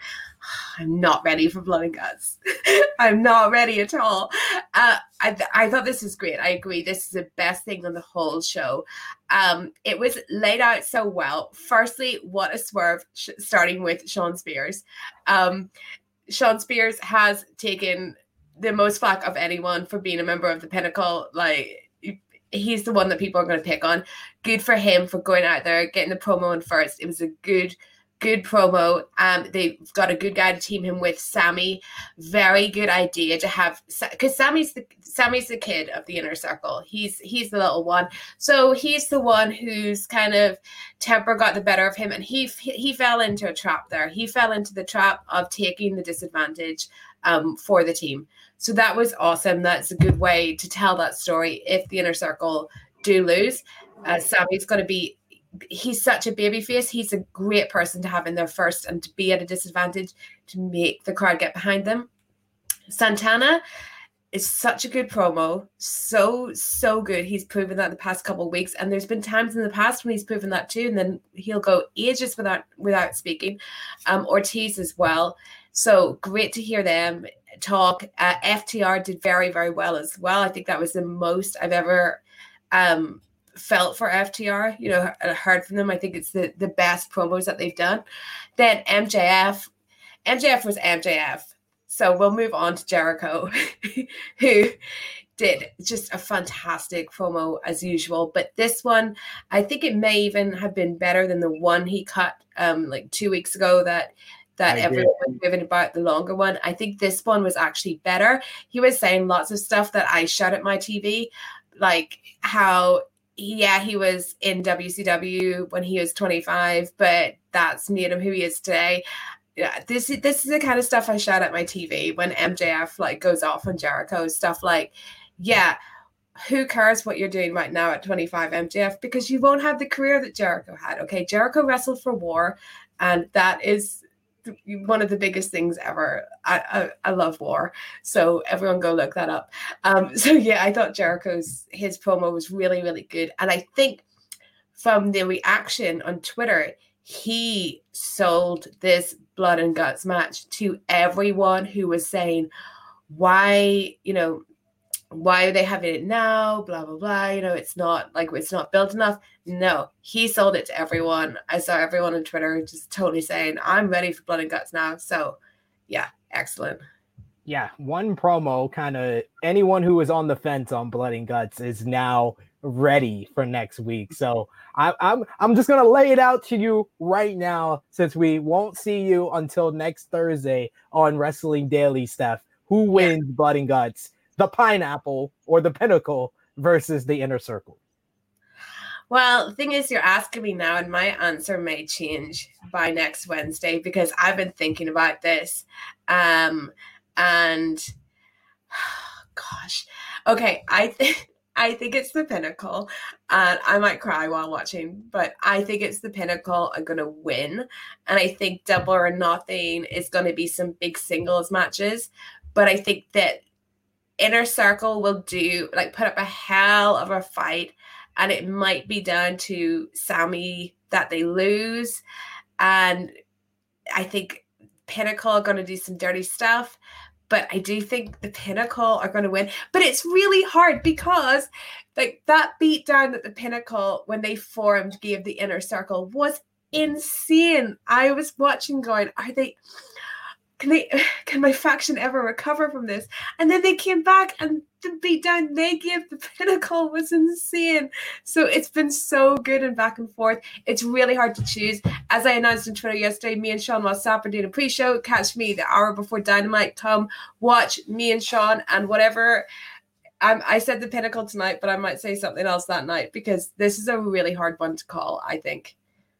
I'm not ready for blood and guts. I'm not ready at all. Uh, I, I thought this was great. I agree. This is the best thing on the whole show. Um, it was laid out so well. Firstly, what a swerve, sh- starting with Shawn Spears. Um, Shawn Spears has taken the most flack of anyone for being a member of the Pinnacle. Like, he's the one that people are going to pick on. Good for him for going out there, getting the promo in first. It was a good Good promo. Um, they've got a good guy to team him with, Sammy. Very good idea to have, because Sammy's the Sammy's the kid of the Inner Circle. He's he's the little one, so he's the one whose kind of temper got the better of him, and he he fell into a trap there. He fell into the trap of taking the disadvantage um, for the team. So that was awesome. That's a good way to tell that story. If the Inner Circle do lose, uh, Sammy's going to be he's such a baby face. He's a great person to have in there first and to be at a disadvantage to make the crowd get behind them. Santana is such a good promo. So, so good. He's proven that the past couple of weeks. And there's been times in the past when he's proven that too. And then he'll go ages without without speaking. Um, Ortiz as well. So great to hear them talk. Uh, F T R did very, very well as well. I think that was the most I've ever um, felt for F T R. You know, heard from them. I think it's the, the best promos that they've done. Then M J F. M J F was M J F. So we'll move on to Jericho, who did just a fantastic promo as usual. But this one, I think it may even have been better than the one he cut um, like two weeks ago that that I everyone did. was moving about, the longer one. I think this one was actually better. He was saying lots of stuff that I shut at my T V, like how, yeah, he was in W C W when he was twenty-five, but that's made him who he is today. Yeah, this is this is the kind of stuff I shout at my T V when M J F like goes off on Jericho. Stuff like, yeah, who cares what you're doing right now at twenty-five, M J F, because you won't have the career that Jericho had. Okay, Jericho wrestled for War, and that is one of the biggest things ever. I I, I love War, so everyone go look that up. Um, so yeah, I thought Jericho's his promo was really really good, and I think from the reaction on Twitter, he sold this blood and guts match to everyone who was saying, why, you know, why are they having it now? Blah, blah, blah. You know, it's not like it's not built enough. No, he sold it to everyone. I saw everyone on Twitter just totally saying, I'm ready for blood and guts now. So yeah, excellent. Yeah, one promo kind of anyone who was on the fence on blood and guts is now ready for next week. So I, I'm I'm just gonna lay it out to you right now, since we won't see you until next Thursday on Wrestling Daily, Steph. Who wins yeah. blood and guts? The Pineapple or the Pinnacle versus the Inner Circle? Well, the thing is, you're asking me now, and my answer may change by next Wednesday because I've been thinking about this. Um, and oh, gosh, okay, I think. I think it's the Pinnacle, and I might cry while watching, but I think it's the Pinnacle are going to win, and I think Double or Nothing is going to be some big singles matches, but I think that Inner Circle will do, like, put up a hell of a fight, and it might be down to Sammy that they lose, and I think Pinnacle are going to do some dirty stuff. But I do think the Pinnacle are going to win. But it's really hard because like that beatdown that the Pinnacle, when they formed, gave the Inner Circle was insane. I was watching going, are they, can they, can my faction ever recover from this? And then they came back and the beatdown they gave the Pinnacle was insane. So it's been so good and back and forth. It's really hard to choose. As I announced on Twitter yesterday, me and Sean Wassap are doing a pre-show. Catch me the hour before Dynamite. Come watch me and Sean and whatever. Um, I said the Pinnacle tonight, but I might say something else that night because this is a really hard one to call, I think.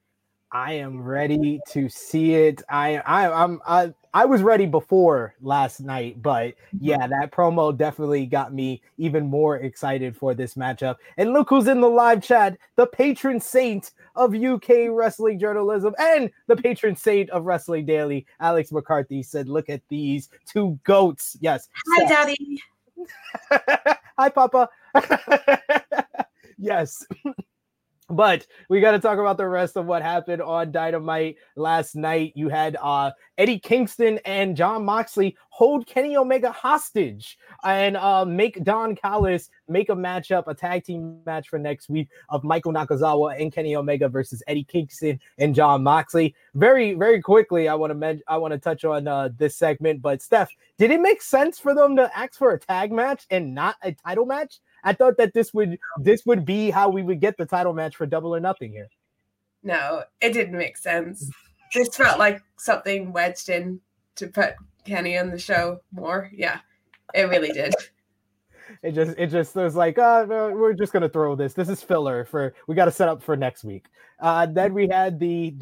I am ready to see it. I I I'm I I was ready before last night, but yeah, that promo definitely got me even more excited for this matchup. And look who's in the live chat, the patron saint of U K wrestling journalism and the patron saint of Wrestling Daily. Alex McCarthy said, look at these two goats. Yes. Hi, Daddy. Hi, Papa. Yes. But we got to talk about the rest of what happened on Dynamite last night. You had uh, Eddie Kingston and Jon Moxley hold Kenny Omega hostage and uh, make Don Callis make a matchup, a tag team match for next week of Michael Nakazawa and Kenny Omega versus Eddie Kingston and Jon Moxley. Very, very quickly, I want to men- I want to touch on uh, this segment. But Steph, did it make sense for them to ask for a tag match and not a title match? I thought that this would this would be how we would get the title match for Double or Nothing here. No, it didn't make sense. This felt like something wedged in to put Kenny on the show more. Yeah, it really did. It just it just was like, uh, we're just gonna throw this. This is filler for we got to set up for next week. Uh, then we had the the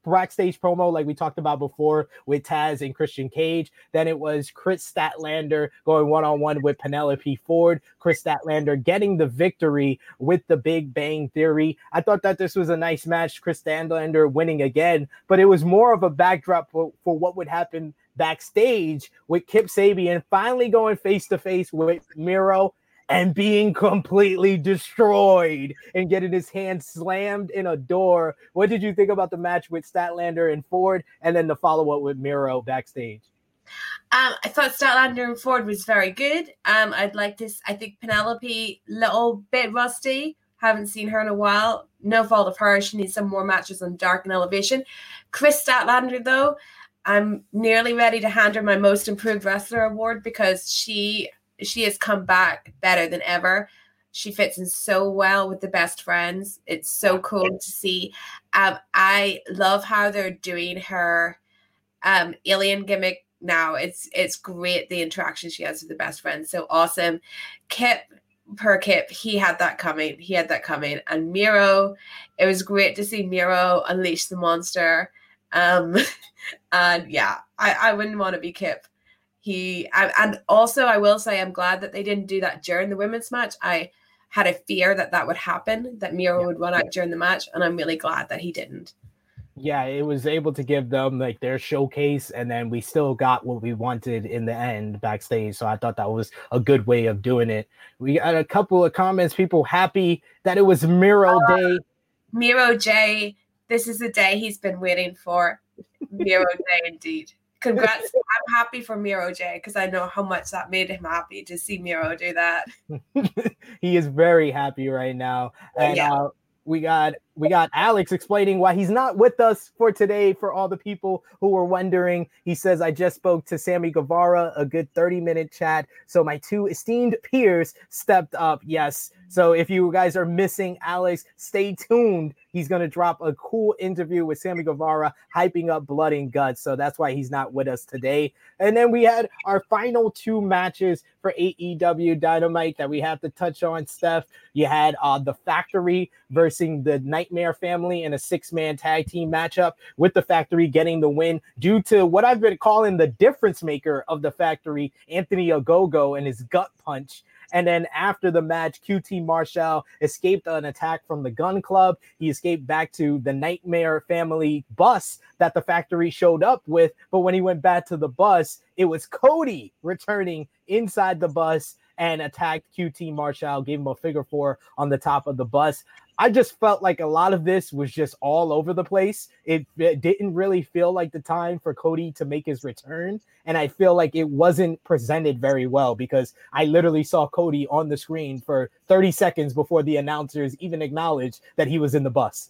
backstage promo like we talked about before with Taz and Christian Cage. Then it was Chris Statlander going one-on-one with Penelope Ford. Chris Statlander getting the victory with the Big Bang Theory. I thought that this was a nice match. Chris Statlander winning again, but it was more of a backdrop for, for what would happen backstage with Kip Sabian finally going face-to-face with Miro and being completely destroyed and getting his hand slammed in a door. What did you think about the match with Statlander and Ford, and then the follow-up with Miro backstage? Um, I thought Statlander and Ford was very good. Um, I'd like this. I think Penelope, little bit rusty. Haven't seen her in a while. No fault of hers. She needs some more matches on Dark and Elevation. Chris Statlander, though, I'm nearly ready to hand her my Most Improved Wrestler award because she she has come back better than ever. She fits in so well with the Best Friends. It's so cool to see. Um, I love how they're doing her um, alien gimmick now. It's it's great, the interaction she has with the Best Friends. So awesome. Kip, per Kip, he had that coming. He had that coming. And Miro, it was great to see Miro unleash the monster. Um, and yeah, I, I wouldn't want to be Kip. He I, and also I will say I'm glad that they didn't do that during the women's match. I had a fear that that would happen, that Miro yeah. would run out during the match, and I'm really glad that he didn't. Yeah, it was able to give them like their showcase, and then we still got what we wanted in the end backstage. So I thought that was a good way of doing it. We got a couple of comments, people happy that it was Miro uh, Day. Miro J, this is the day he's been waiting for. Miro J, indeed. Congrats. I'm happy for Miro J because I know how much that made him happy to see Miro do that. He is very happy right now. And yeah. uh, we got we got Alex explaining why he's not with us for today for all the people who were wondering. He says, I just spoke to Sammy Guevara, a good thirty minute chat. So my two esteemed peers stepped up. Yes. So if you guys are missing Alex, stay tuned. He's going to drop a cool interview with Sammy Guevara, hyping up Blood and Guts. So that's why he's not with us today. And then we had our final two matches for A E W Dynamite that we have to touch on, Steph. You had uh, The Factory versus the Nightmare Family in a six-man tag team matchup, with The Factory getting the win due to what I've been calling the difference maker of The Factory, Anthony Ogogo, and his gut punch. And then after the match, Q T Marshall escaped an attack from the Gun Club. He escaped back to the Nightmare Family bus that The Factory showed up with. But when he went back to the bus, it was Cody returning inside the bus and attacked Q T Marshall, gave him a figure four on the top of the bus. I just felt like a lot of this was just all over the place. It, it didn't really feel like the time for Cody to make his return. And I feel like it wasn't presented very well because I literally saw Cody on the screen for thirty seconds before the announcers even acknowledged that he was in the bus.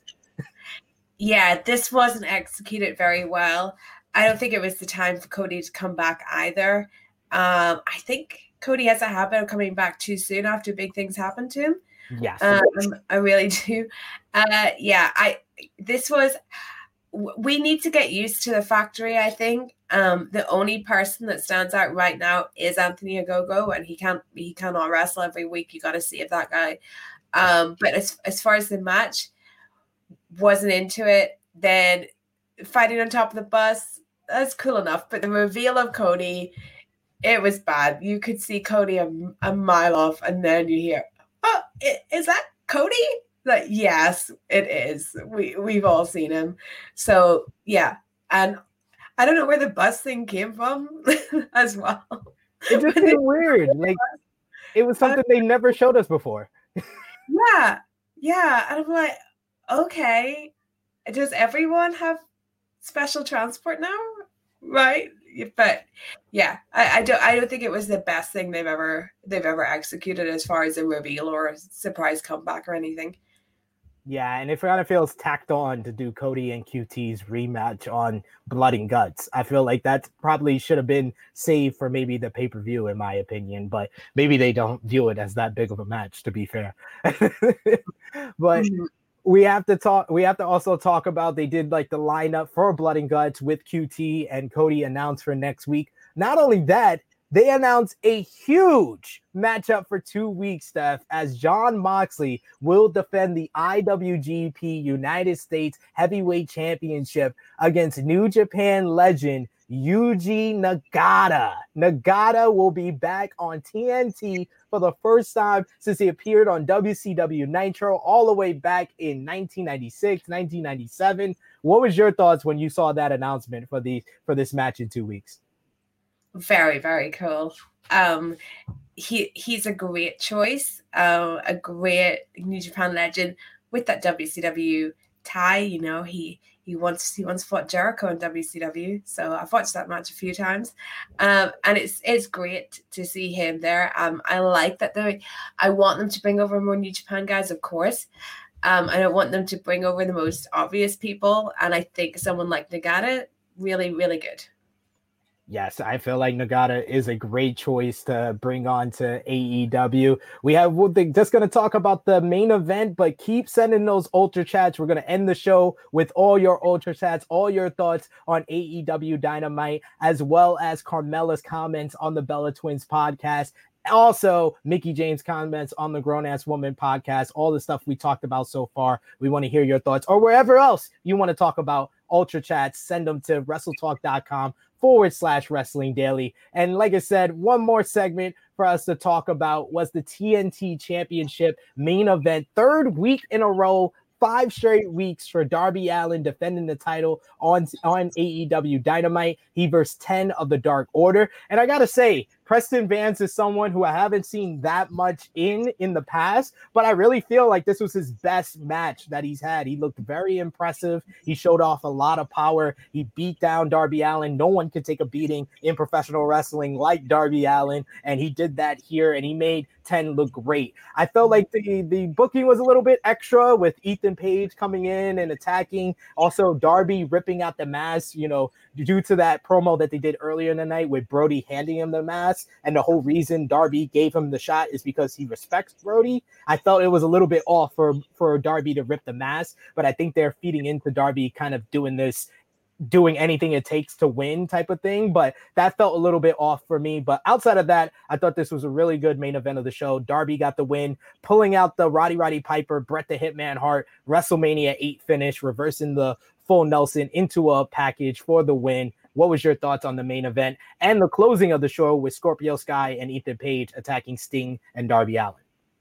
Yeah, this wasn't executed very well. I don't think it was the time for Cody to come back either. Um, I think Cody has a habit of coming back too soon after big things happen to him. Yes, um, I really do. Uh, yeah, I. This was. We need to get used to The Factory. I think um, the only person that stands out right now is Anthony Ogogo, and he can't. He cannot wrestle every week. You got to save that guy. Um, but as as far as the match, wasn't into it. Then fighting on top of the bus, that's cool enough. But the reveal of Cody, it was bad. You could see Cody a, a mile off, and then you hear, oh, is that Cody? Like, yes, it is. We, we've all seen him. So, yeah. And I don't know where the bus thing came from as well. It just seemed weird. Like, it was something they never showed us before. Yeah. Yeah. And I'm like, okay. Does everyone have special transport now? Right? But yeah, I, I don't I don't think it was the best thing they've ever they've ever executed as far as a reveal or a surprise comeback or anything. Yeah, and it kind of feels tacked on to do Cody and Q T's rematch on Blood and Guts. I feel like that probably should have been saved for maybe the pay-per-view, in my opinion, but maybe they don't view it as that big of a match, to be fair. But mm-hmm. we have to talk, we have to also talk about, they did like the lineup for Blood and Guts with Q T and Cody announced for next week. Not only that, they announced a huge matchup for two weeks, Steph, as Jon Moxley will defend the I W G P United States Heavyweight Championship against New Japan legend Yuji Nagata. Nagata will be back on T N T for the first time since he appeared on W C W Nitro all the way back in nineteen ninety-six, nineteen ninety-seven. What was your thoughts when you saw that announcement for the for this match in two weeks? Very, very cool. Um, he he's a great choice, uh, a great New Japan legend with that W C W tie. You know, he he once he once fought Jericho in W C W, so I've watched that match a few times, um, and it's it's great to see him there. Um, I like that they. I want them to bring over more New Japan guys, of course. Um, I don't want them to bring over the most obvious people, and I think someone like Nagata really, really good. Yes, I feel like Nagata is a great choice to bring on to A E W. We have we're just going to talk about the main event, but keep sending those Ultra Chats. We're going to end the show with all your Ultra Chats, all your thoughts on A E W Dynamite, as well as Carmella's comments on the Bella Twins podcast. Also, Mickey James comments on the Grown Ass Woman podcast, all the stuff we talked about so far. We want to hear your thoughts, or wherever else you want to talk about Ultra Chats, send them to WrestleTalk.com forward slash Wrestling Daily. And like I said, one more segment for us to talk about was the T N T Championship main event, third week in a row. Five straight weeks for Darby Allin defending the title on, on A E W Dynamite. He versed ten of the Dark Order. And I got to say, Preston Vance is someone who I haven't seen that much in in the past, but I really feel like this was his best match that he's had. He looked very impressive. He showed off a lot of power. He beat down Darby Allin. No one could take a beating in professional wrestling like Darby Allin, and he did that here, and he made ten look great. I felt like the, the booking was a little bit extra with Ethan Page coming in and attacking. Also, Darby ripping out the mask, you know, due to that promo that they did earlier in the night with Brody handing him the mask. And the whole reason Darby gave him the shot is because he respects Brody. I felt it was a little bit off for, for Darby to rip the mask, but I think they're feeding into Darby kind of doing this, doing anything it takes to win type of thing. But that felt a little bit off for me. But outside of that, I thought this was a really good main event of the show. Darby got the win, pulling out the Roddy Roddy Piper, Bret the Hitman Hart, WrestleMania eight finish, reversing the full Nelson into a package for the win. What was your thoughts on the main event and the closing of the show with Scorpio Sky and Ethan Page attacking Sting and Darby Allin?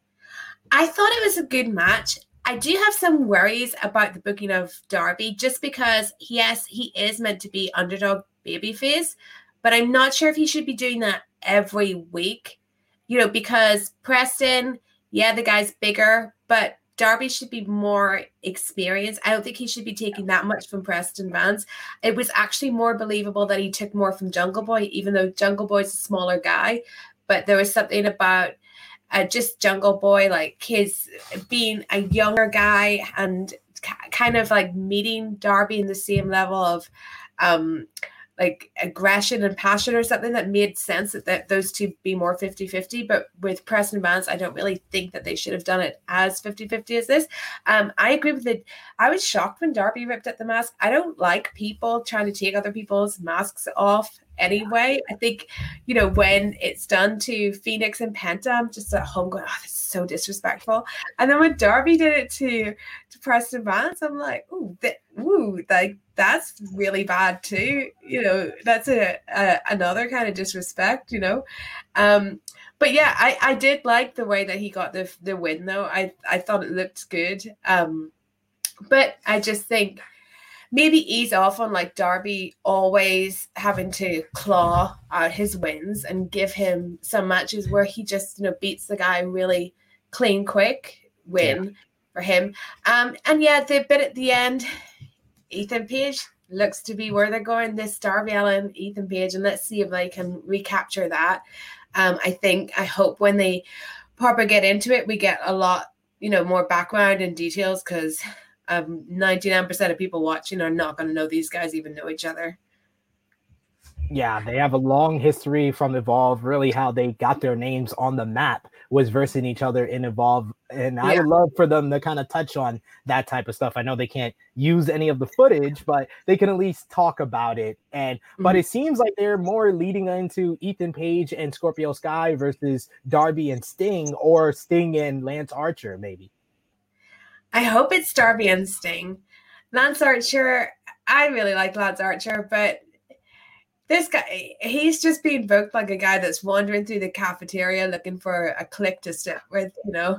I thought it was a good match. I do have some worries about the booking of Darby just because, yes, he is meant to be underdog babyface, but I'm not sure if he should be doing that every week, you know, because Preston, yeah, the guy's bigger, but Darby should be more experienced. I don't think he should be taking that much from Preston Vance. It was actually more believable that he took more from Jungle Boy, even though Jungle Boy's a smaller guy. But there was something about uh, just Jungle Boy, like his being a younger guy and ca- kind of like meeting Darby in the same level of um, like aggression and passion or something that made sense that, that those two be more fifty-fifty. But with Preston Vance, I don't really think that they should have done it as fifty-fifty as this. Um, I agree with it. I was shocked when Darby ripped at the mask. I don't like people trying to take other people's masks off anyway. I think, you know, when it's done to Phoenix and Penta, I'm just at home going, oh, this is so disrespectful. And then when Darby did it to, to Preston Vance, I'm like, ooh, that, ooh, like, that's really bad too. You know, that's a, a another kind of disrespect, you know. Um, but yeah, I, I did like the way that he got the the win though. I, I thought it looked good. Um, but I just think maybe ease off on like Darby always having to claw out his wins and give him some matches where he just, you know, beats the guy really clean, quick win yeah. for him. Um, and yeah, the bit at the end, Ethan Page looks to be where they're going, this Darby Allin, Ethan Page, and let's see if they can recapture that. Um, I think, I hope when they proper get into it, we get a lot, you know, more background and details, because um, ninety-nine percent of people watching are not going to know these guys even know each other. Yeah, they have a long history from Evolve, really how they got their names on the map was versing each other in Evolve. And I Yeah. would love for them to kind of touch on that type of stuff. I know they can't use any of the footage, but they can at least talk about it. And mm-hmm. but it seems like they're more leading into Ethan Page and Scorpio Sky versus Darby and Sting, or Sting and Lance Archer, maybe. I hope it's Darby and Sting. Lance Archer, I really like Lance Archer, but this guy, he's just being booked like a guy that's wandering through the cafeteria looking for a clique to sit with, you know.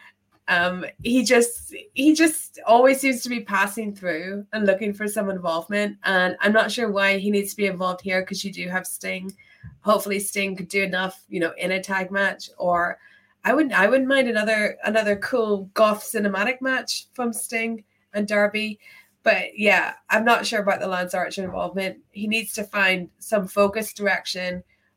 Um, he just he just always seems to be passing through and looking for some involvement. And I'm not sure why he needs to be involved here, because you do have Sting. Hopefully Sting could do enough, you know, in a tag match, or I wouldn't I wouldn't mind another another cool goth cinematic match from Sting and Darby. But yeah, I'm not sure about the Lance Archer involvement. He needs to find some focused direction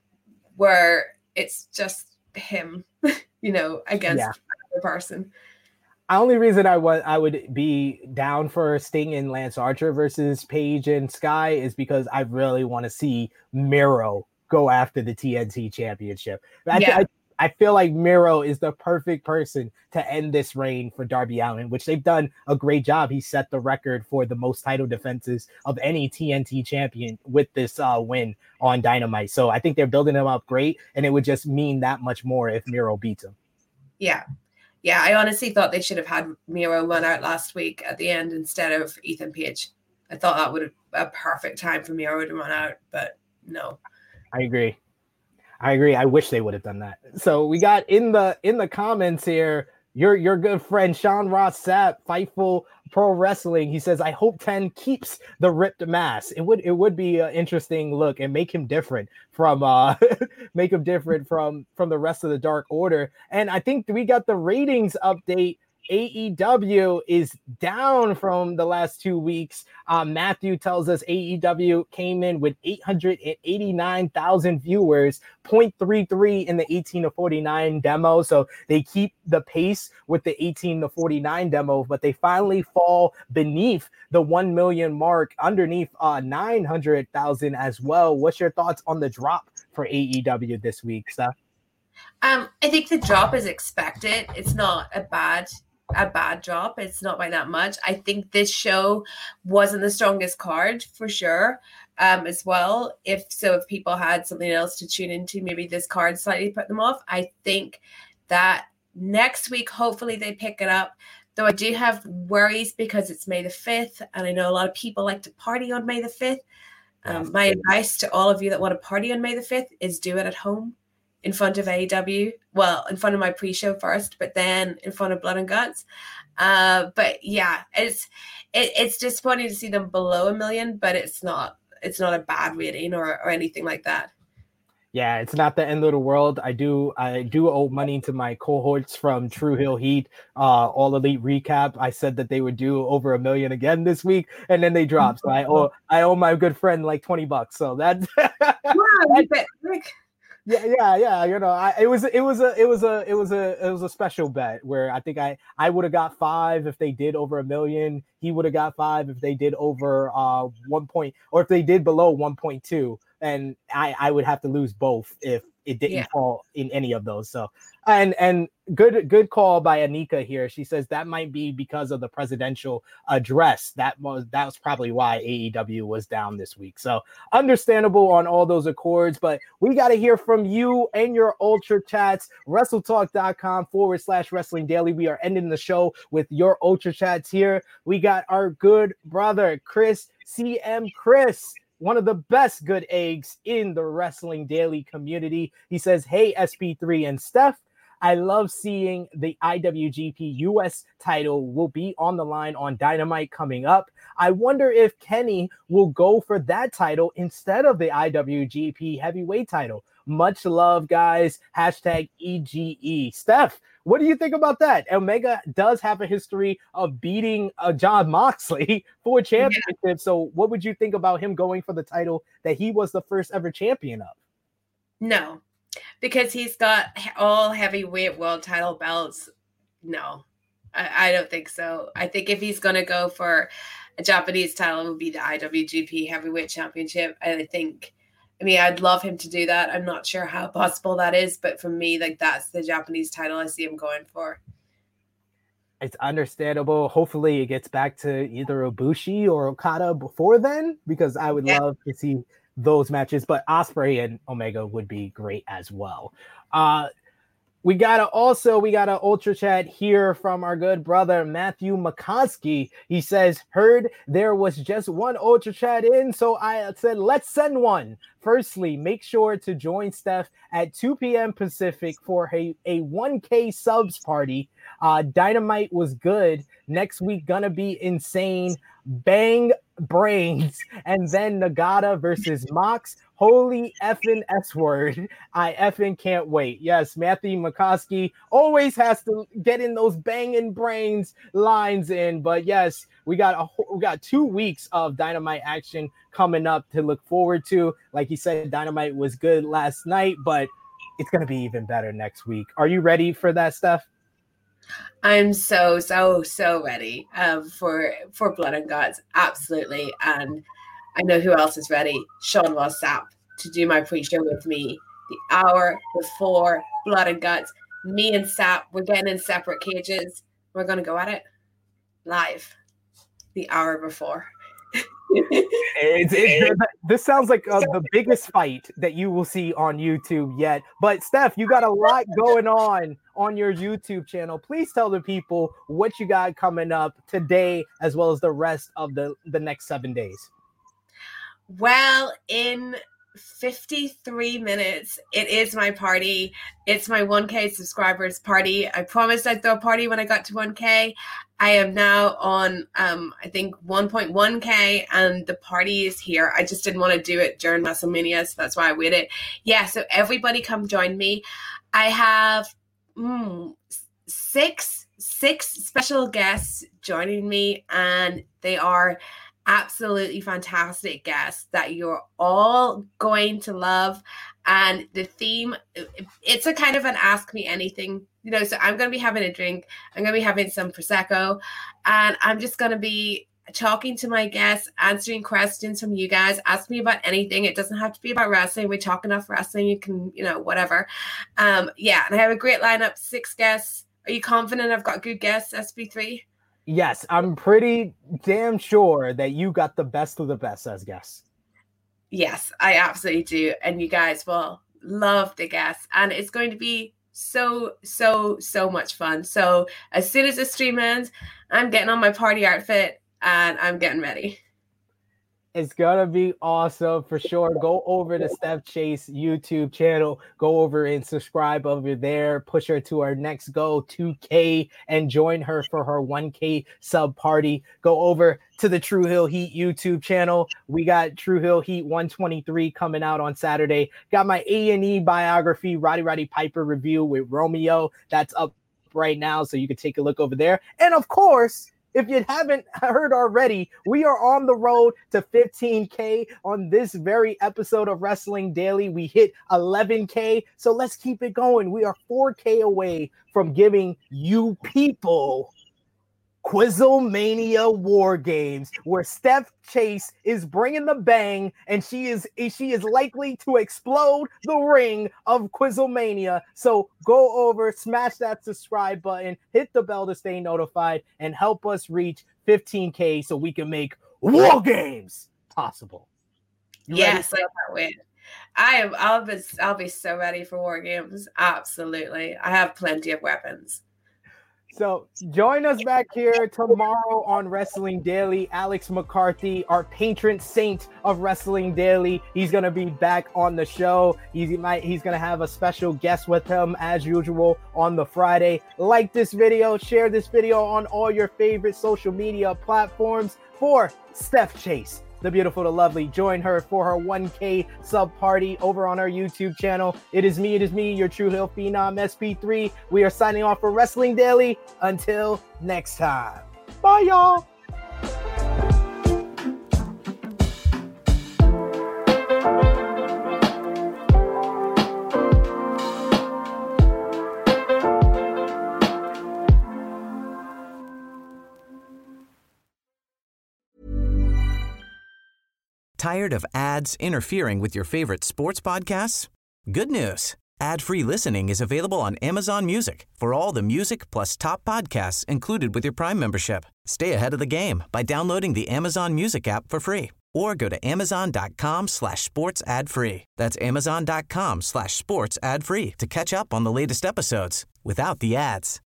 where it's just him, you know, against yeah. another person. The only reason I would I would be down for Sting and Lance Archer versus Page and Sky is because I really want to see Miro go after the T N T Championship. I, yeah. I, I feel like Miro is the perfect person to end this reign for Darby Allin, which they've done a great job. He set the record for the most title defenses of any T N T champion with this uh, win on Dynamite. So I think they're building him up great, and it would just mean that much more if Miro beats him. Yeah. Yeah, I honestly thought they should have had Miro run out last week at the end instead of Ethan Page. I thought that would have been a perfect time for Miro to run out, but no. I agree. I agree. I wish they would have done that. So we got in the in the comments here, your your good friend Sean Ross Sapp, Fightful Pro Wrestling. He says, "I hope ten keeps the ripped mask. It would it would be an interesting look and make him different from uh make him different from from the rest of the Dark Order." And I think we got the ratings update. A E W is down from the last two weeks. Uh, Matthew tells us A E W came in with eight hundred eighty-nine thousand viewers, zero point three three in the eighteen to forty-nine demo. So they keep the pace with the eighteen to forty-nine demo, but they finally fall beneath the one million mark, underneath uh, nine hundred thousand as well. What's your thoughts on the drop for A E W this week, Steph? Um, I think the drop is expected. It's not a bad a bad drop. It's not by that much. I think this show wasn't the strongest card for sure, um, as well. If so, if people had something else to tune into, maybe this card slightly put them off. I think that next week, hopefully they pick it up. Though I do have worries because it's May the fifth, and I know a lot of people like to party on May the fifth. Um, my advice to all of you that want to party on May the fifth is do it at home, in front of A E W, well, in front of my pre-show first, but then in front of Blood and Guts. Uh, but yeah, it's it, it's disappointing to see them below a million, but it's not it's not a bad rating or or anything like that. Yeah, it's not the end of the world. I do I do owe money to my cohorts from True Hill Heat, uh, All Elite Recap. I said that they would do over a million again this week, and then they dropped. So I owe I owe my good friend like twenty bucks. So that's wow, Yeah, yeah, yeah. You know, I, it was, it was a, it was a, it was a, it was a special bet where I think I, I would have got five if they did over a million. He would have got five if they did over uh one point, or if they did below one point two, and I, I would have to lose both if it didn't yeah. fall in any of those. So, and and good, good call by Anika here. She says that might be because of the presidential address. That was that was probably why A E W was down this week. So understandable on all those accords, but we got to hear from you and your Ultra Chats. WrestleTalk.com forward slash Wrestling Daily. We are ending the show with your Ultra Chats here. We got our good brother, Chris, C M Chris, one of the best good eggs in the Wrestling Daily community. He says, "Hey, S P three and Steph, I love seeing the I W G P U S title will be on the line on Dynamite coming up. I wonder if Kenny will go for that title instead of the I W G P heavyweight title. Much love, guys. Hashtag E G E. Steph, what do you think about that? Omega does have a history of beating uh, John Moxley for a championship. Yeah. So what would you think about him going for the title that he was the first ever champion of? No, because he's got all heavyweight world title belts. No, I, I don't think so. I think if he's going to go for a Japanese title, it would be the I W G P heavyweight championship. And I think I mean, I'd love him to do that. I'm not sure how possible that is, but for me, like that's the Japanese title I see him going for. It's understandable. Hopefully it gets back to either Ibushi or Okada before then, because I would yeah. love to see those matches, but Ospreay and Omega would be great as well. Uh, we got to also, we got an ultra chat here from our good brother, Matthew McCoskey. He says, heard there was just one ultra chat in, so I said, let's send one. Firstly, make sure to join Steph at two p.m. Pacific for a, a one K subs party. Uh, Dynamite was good. Next week, gonna be insane. Bang brains. And then Nagata versus Mox. Holy effing S word. I effing can't wait. Yes, Matthew McCoskey always has to get in those banging brains lines in. But yes, we got a we got two weeks of Dynamite action coming up to look forward to. Like you said, Dynamite was good last night, but it's going to be even better next week. Are you ready for that stuff? I'm so, so, so ready um, for, for Blood and Guts. Absolutely. And I know who else is ready. Sean Ross Sapp to do my pre-show with me the hour before Blood and Guts. Me and Sapp, we're getting in separate cages. We're going to go at it live the hour before. it's, it's, this sounds like uh, the biggest fight that you will see on YouTube yet. But Steph, you got a lot going on on your YouTube channel. Please tell the people what you got coming up today, as well as the rest of the, the next seven days. Well, in fifty-three minutes, it is my party. It's my one K subscribers party. I promised I'd throw a party when I got to one K. I am now on, um, I think, one point one K, and the party is here. I just didn't want to do it during WrestleMania, so that's why I waited. Yeah, so everybody come join me. I have mm, six, six special guests joining me, and they are absolutely fantastic guests that you're all going to love. And the theme, it's a kind of an ask me anything, you know, so I'm going to be having a drink. I'm going to be having some Prosecco, and I'm just going to be talking to my guests, answering questions from you guys. Ask me about anything. It doesn't have to be about wrestling. We talk enough wrestling. You can, you know, whatever. Um, yeah. And I have a great lineup, six guests. Are you confident I've got good guests, S B three? Yes, I'm pretty damn sure that you got the best of the best as guests. Yes, I absolutely do. And you guys will love the guests. And it's going to be so, so, so much fun. So as soon as the stream ends, I'm getting on my party outfit and I'm getting ready. It's going to be awesome for sure. Go over to Steph Chase YouTube channel. Go over and subscribe over there. Push her to her next goal, two K, and join her for her one K sub party. Go over to the True Hill Heat YouTube channel. We got True Hill Heat one twenty-three coming out on Saturday. Got my A and E biography, Roddy Roddy Piper review with Romeo. That's up right now, so you can take a look over there. And of course, if you haven't heard already, we are on the road to fifteen K on this very episode of Wrestling Daily. We hit eleven K, so let's keep it going. We are four K away from giving you people Quizzlemania War Games, where Steph Chase is bringing the bang, and she is she is likely to explode the ring of Quizzlemania. So go over, smash that subscribe button, hit the bell to stay notified, and help us reach fifteen K so we can make War Games possible. You yes, I can't wait. I am. I'll be. I'll be so ready for War Games. Absolutely, I have plenty of weapons. So join us back here tomorrow on Wrestling Daily. Alex McCarthy, our patron saint of Wrestling Daily, he's going to be back on the show. He's, he might, he's going to have a special guest with him as usual on the Friday. Like this video, share this video on all your favorite social media platforms. For Steph Chase, the beautiful, the lovely, join her for her one K sub party over on our YouTube channel. It is me, it is me, your True Hill Phenom S P three. We are signing off for Wrestling Daily. Until next time. Bye, y'all. Tired of ads interfering with your favorite sports podcasts? Good news. Ad-free listening is available on Amazon Music for all the music plus top podcasts included with your Prime membership. Stay ahead of the game by downloading the Amazon Music app for free or go to amazon.com slash sports ad free. That's amazon.com slash sports ad free to catch up on the latest episodes without the ads.